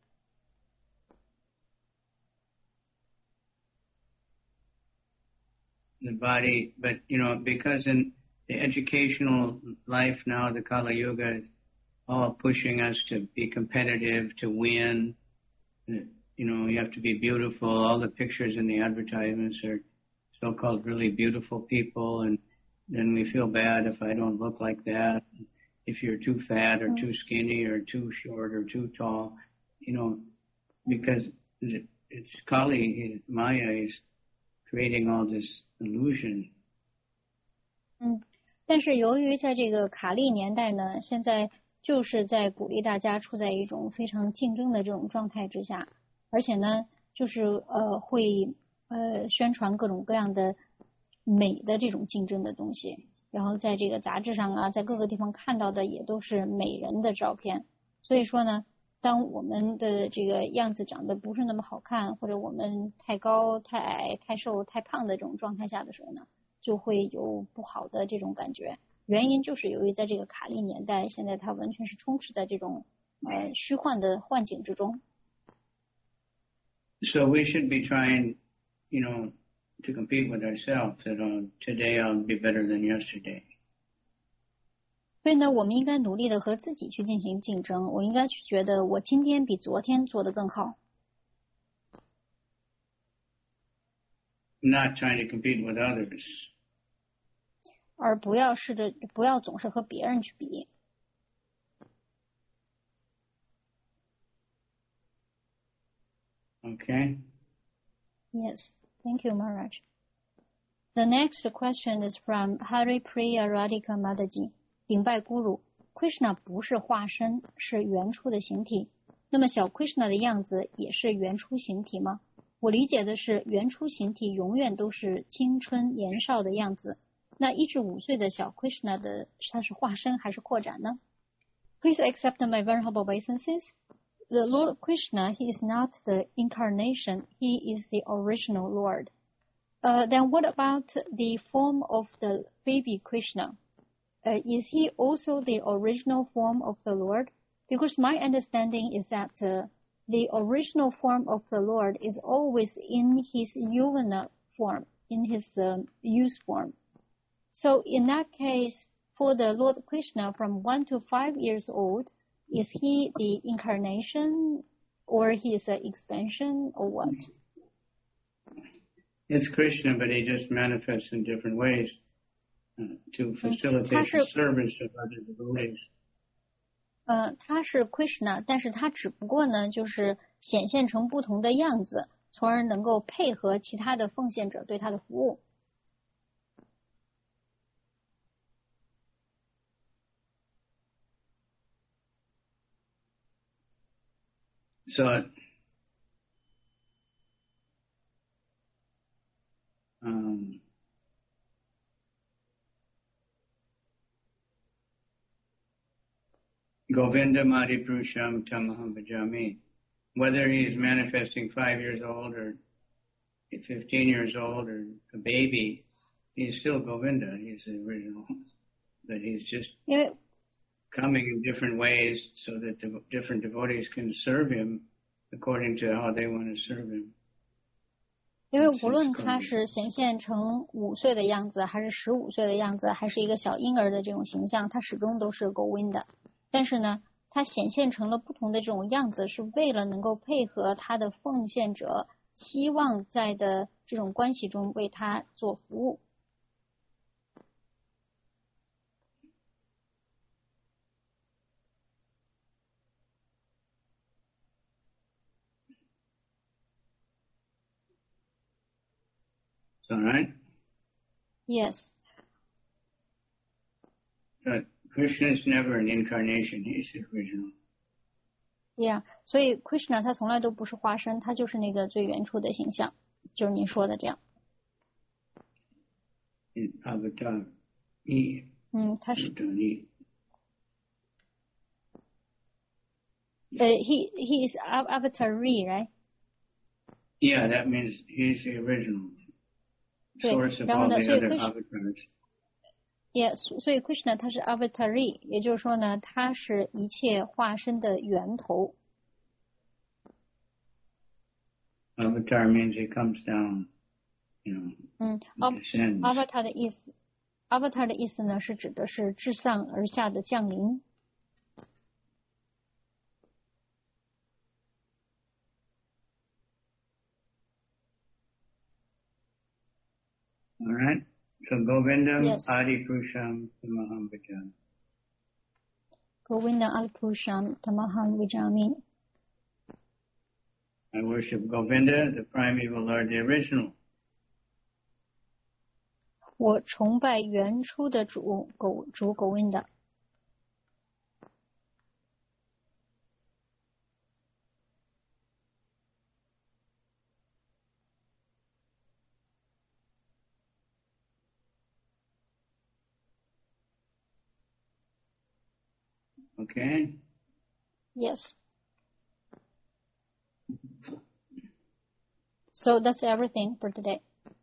The body, but you know, because in the educational life now, the Kali Yuga is all pushing us to be competitive, to win. You know, you have to be beautiful. All the pictures in the advertisements are so-called really beautiful people, and then we feel bad if I don't look like that. If you're too fat or too skinny or too short or too tall, you know, because it's Kali, Maya is creating all this illusion. 嗯，但是由于在这个卡利年代呢，现在就是在鼓励大家处在一种非常竞争的这种状态之下，而且呢，就是呃会呃宣传各种各样的美的这种竞争的东西，然后在这个杂志上啊，在各个地方看到的也都是美人的照片。所以说呢，当我们的这个样子长得不是那么好看，或者我们太高、太矮、太瘦、太胖的这种状态下的时候呢，就会有不好的这种感觉。原因就是由于在这个卡利年代，现在它完全是充斥在这种呃虚幻的幻境之中。 So we should be trying, you know, to compete with ourselves. That uh, today I'll be better than yesterday. 所以呢，我们应该努力的和自己去进行竞争。我应该去觉得我今天比昨天做得更好。 Not trying to compete with others. 而不要试着，不要总是和别人去比。 Okay. Yes, thank you, Maharaj. The next question is from Hari Priya Radhika Mataji. 顶拜咕噜 ，Krishna 不是化身，是原初的形体。那么小 Krishna 的样子也是原初形体吗？我理解的是，原初形体永远都是青春年少的样子。那一至五岁的小 Krishna 的他是化身还是扩展呢 ？Please accept my very humble obeisances. The Lord Krishna, he is not the incarnation; he is the original Lord. Uh, then what about the form of the baby Krishna? Uh, is he also the original form of the Lord? Because my understanding is that uh, the original form of the Lord is always in his yuvana form, in his um, youth form. So in that case, for the Lord Krishna from one to five years old, is he the incarnation or he is an expansion or what? It's Krishna, but he just manifests in different ways uh, to facilitate the service of other devotees. 呃，他是 Krishna， 但是他只不过呢，就是显现成不同的样子，从而能够配合其他的奉献者对他的服务。 So, um, Govinda Madhipurusham Tamaham Bhajami. Whether he is manifesting five years old or fifteen years old or a baby, he's still Govinda. He's the original. But he's just Yeah. coming in different ways so that the different devotees can serve him according to how they want to serve him. 因为无论他是显现成五岁的样子，还是十五岁的样子，还是一个小婴儿的这种形象，他始终都是 Govinda。但是呢，他显现成了不同的这种样子，是为了能够配合他的奉献者希望在的这种关系中为他做服务。 All right? Yes. But Krishna is never an incarnation. He's the original. Yeah. 所以 Krishna 他从来都不是化身，他就是那个最原初的形象，就是您说的这样。 In Avatar. He. 嗯，他是 He. 呃 he he is av- avatar right? Yeah, that means he's the original 对， source of 然后 all 呢， the 所以 other Krishna avatars. Yeah, 所以 Krishna 他是 avatari， 也就是说呢，他是一切化身的源头。 Avatar means he comes down, you know, 嗯 he descends. ，avatar 的意思 ，avatar 的意思呢是指的是自上而下的降临。 All right? So Govindam Yes. Adipurusham Tamaham Bhajami. Govinda Alpurusham Tamaham Vijami。 I worship Govinda, the primeval Lord, the original. 我崇拜原初的主狗主 Govinda。 Okay? Yes. So that's everything for today.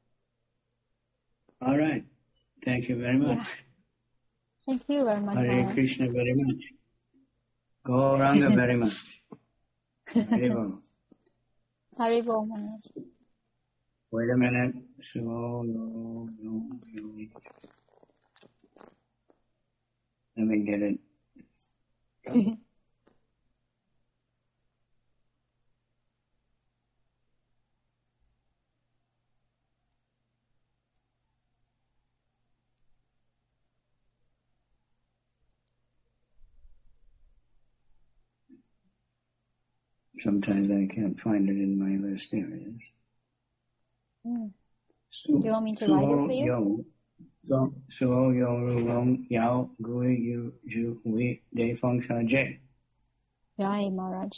All right. Thank you very much. Yeah. Thank you very much. Hare Mara. Krishna very much. Gauranga very much. Haribo. Haribo Maharaj. Wait a minute. So, no, no, no. Let me get it. Sometimes I can't find it in my list. There it is. Mm. So, Do you want me to write it for you? Yo, so, so, yo, long, yao, gui, yu, ju, wi, de, feng, sha, je. Right, Maharaj.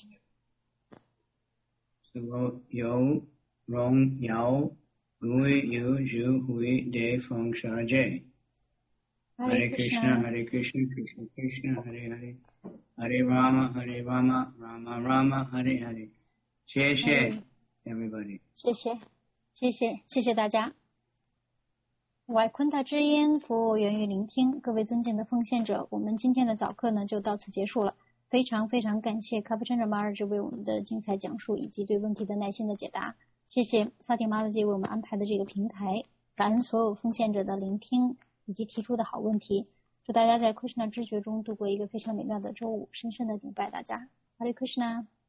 So, yo, long, yao, gui, yu, ju, wi, de, feng, sha, je. Hare Krishna, Hare Krishna, Krishna Krishna, Hare Hare. Hare Rama, Hare Rama, Rama Rama, Hare Hare. Share, share, everybody. 谢谢，谢谢，谢谢大家。外昆塔之音，服务源于聆听。各位尊敬的奉献者，我们今天的早课呢就到此结束了。非常非常感谢卡布陈者马尔智为我们的精彩讲述以及对问题的耐心的解答。谢谢萨提马勒基为我们安排的这个平台，感恩所有奉献者的聆听以及提出的好问题。祝大家在 Krishna 知觉中度过一个非常美妙的周五，深深的敬拜大家。Hare Krishna。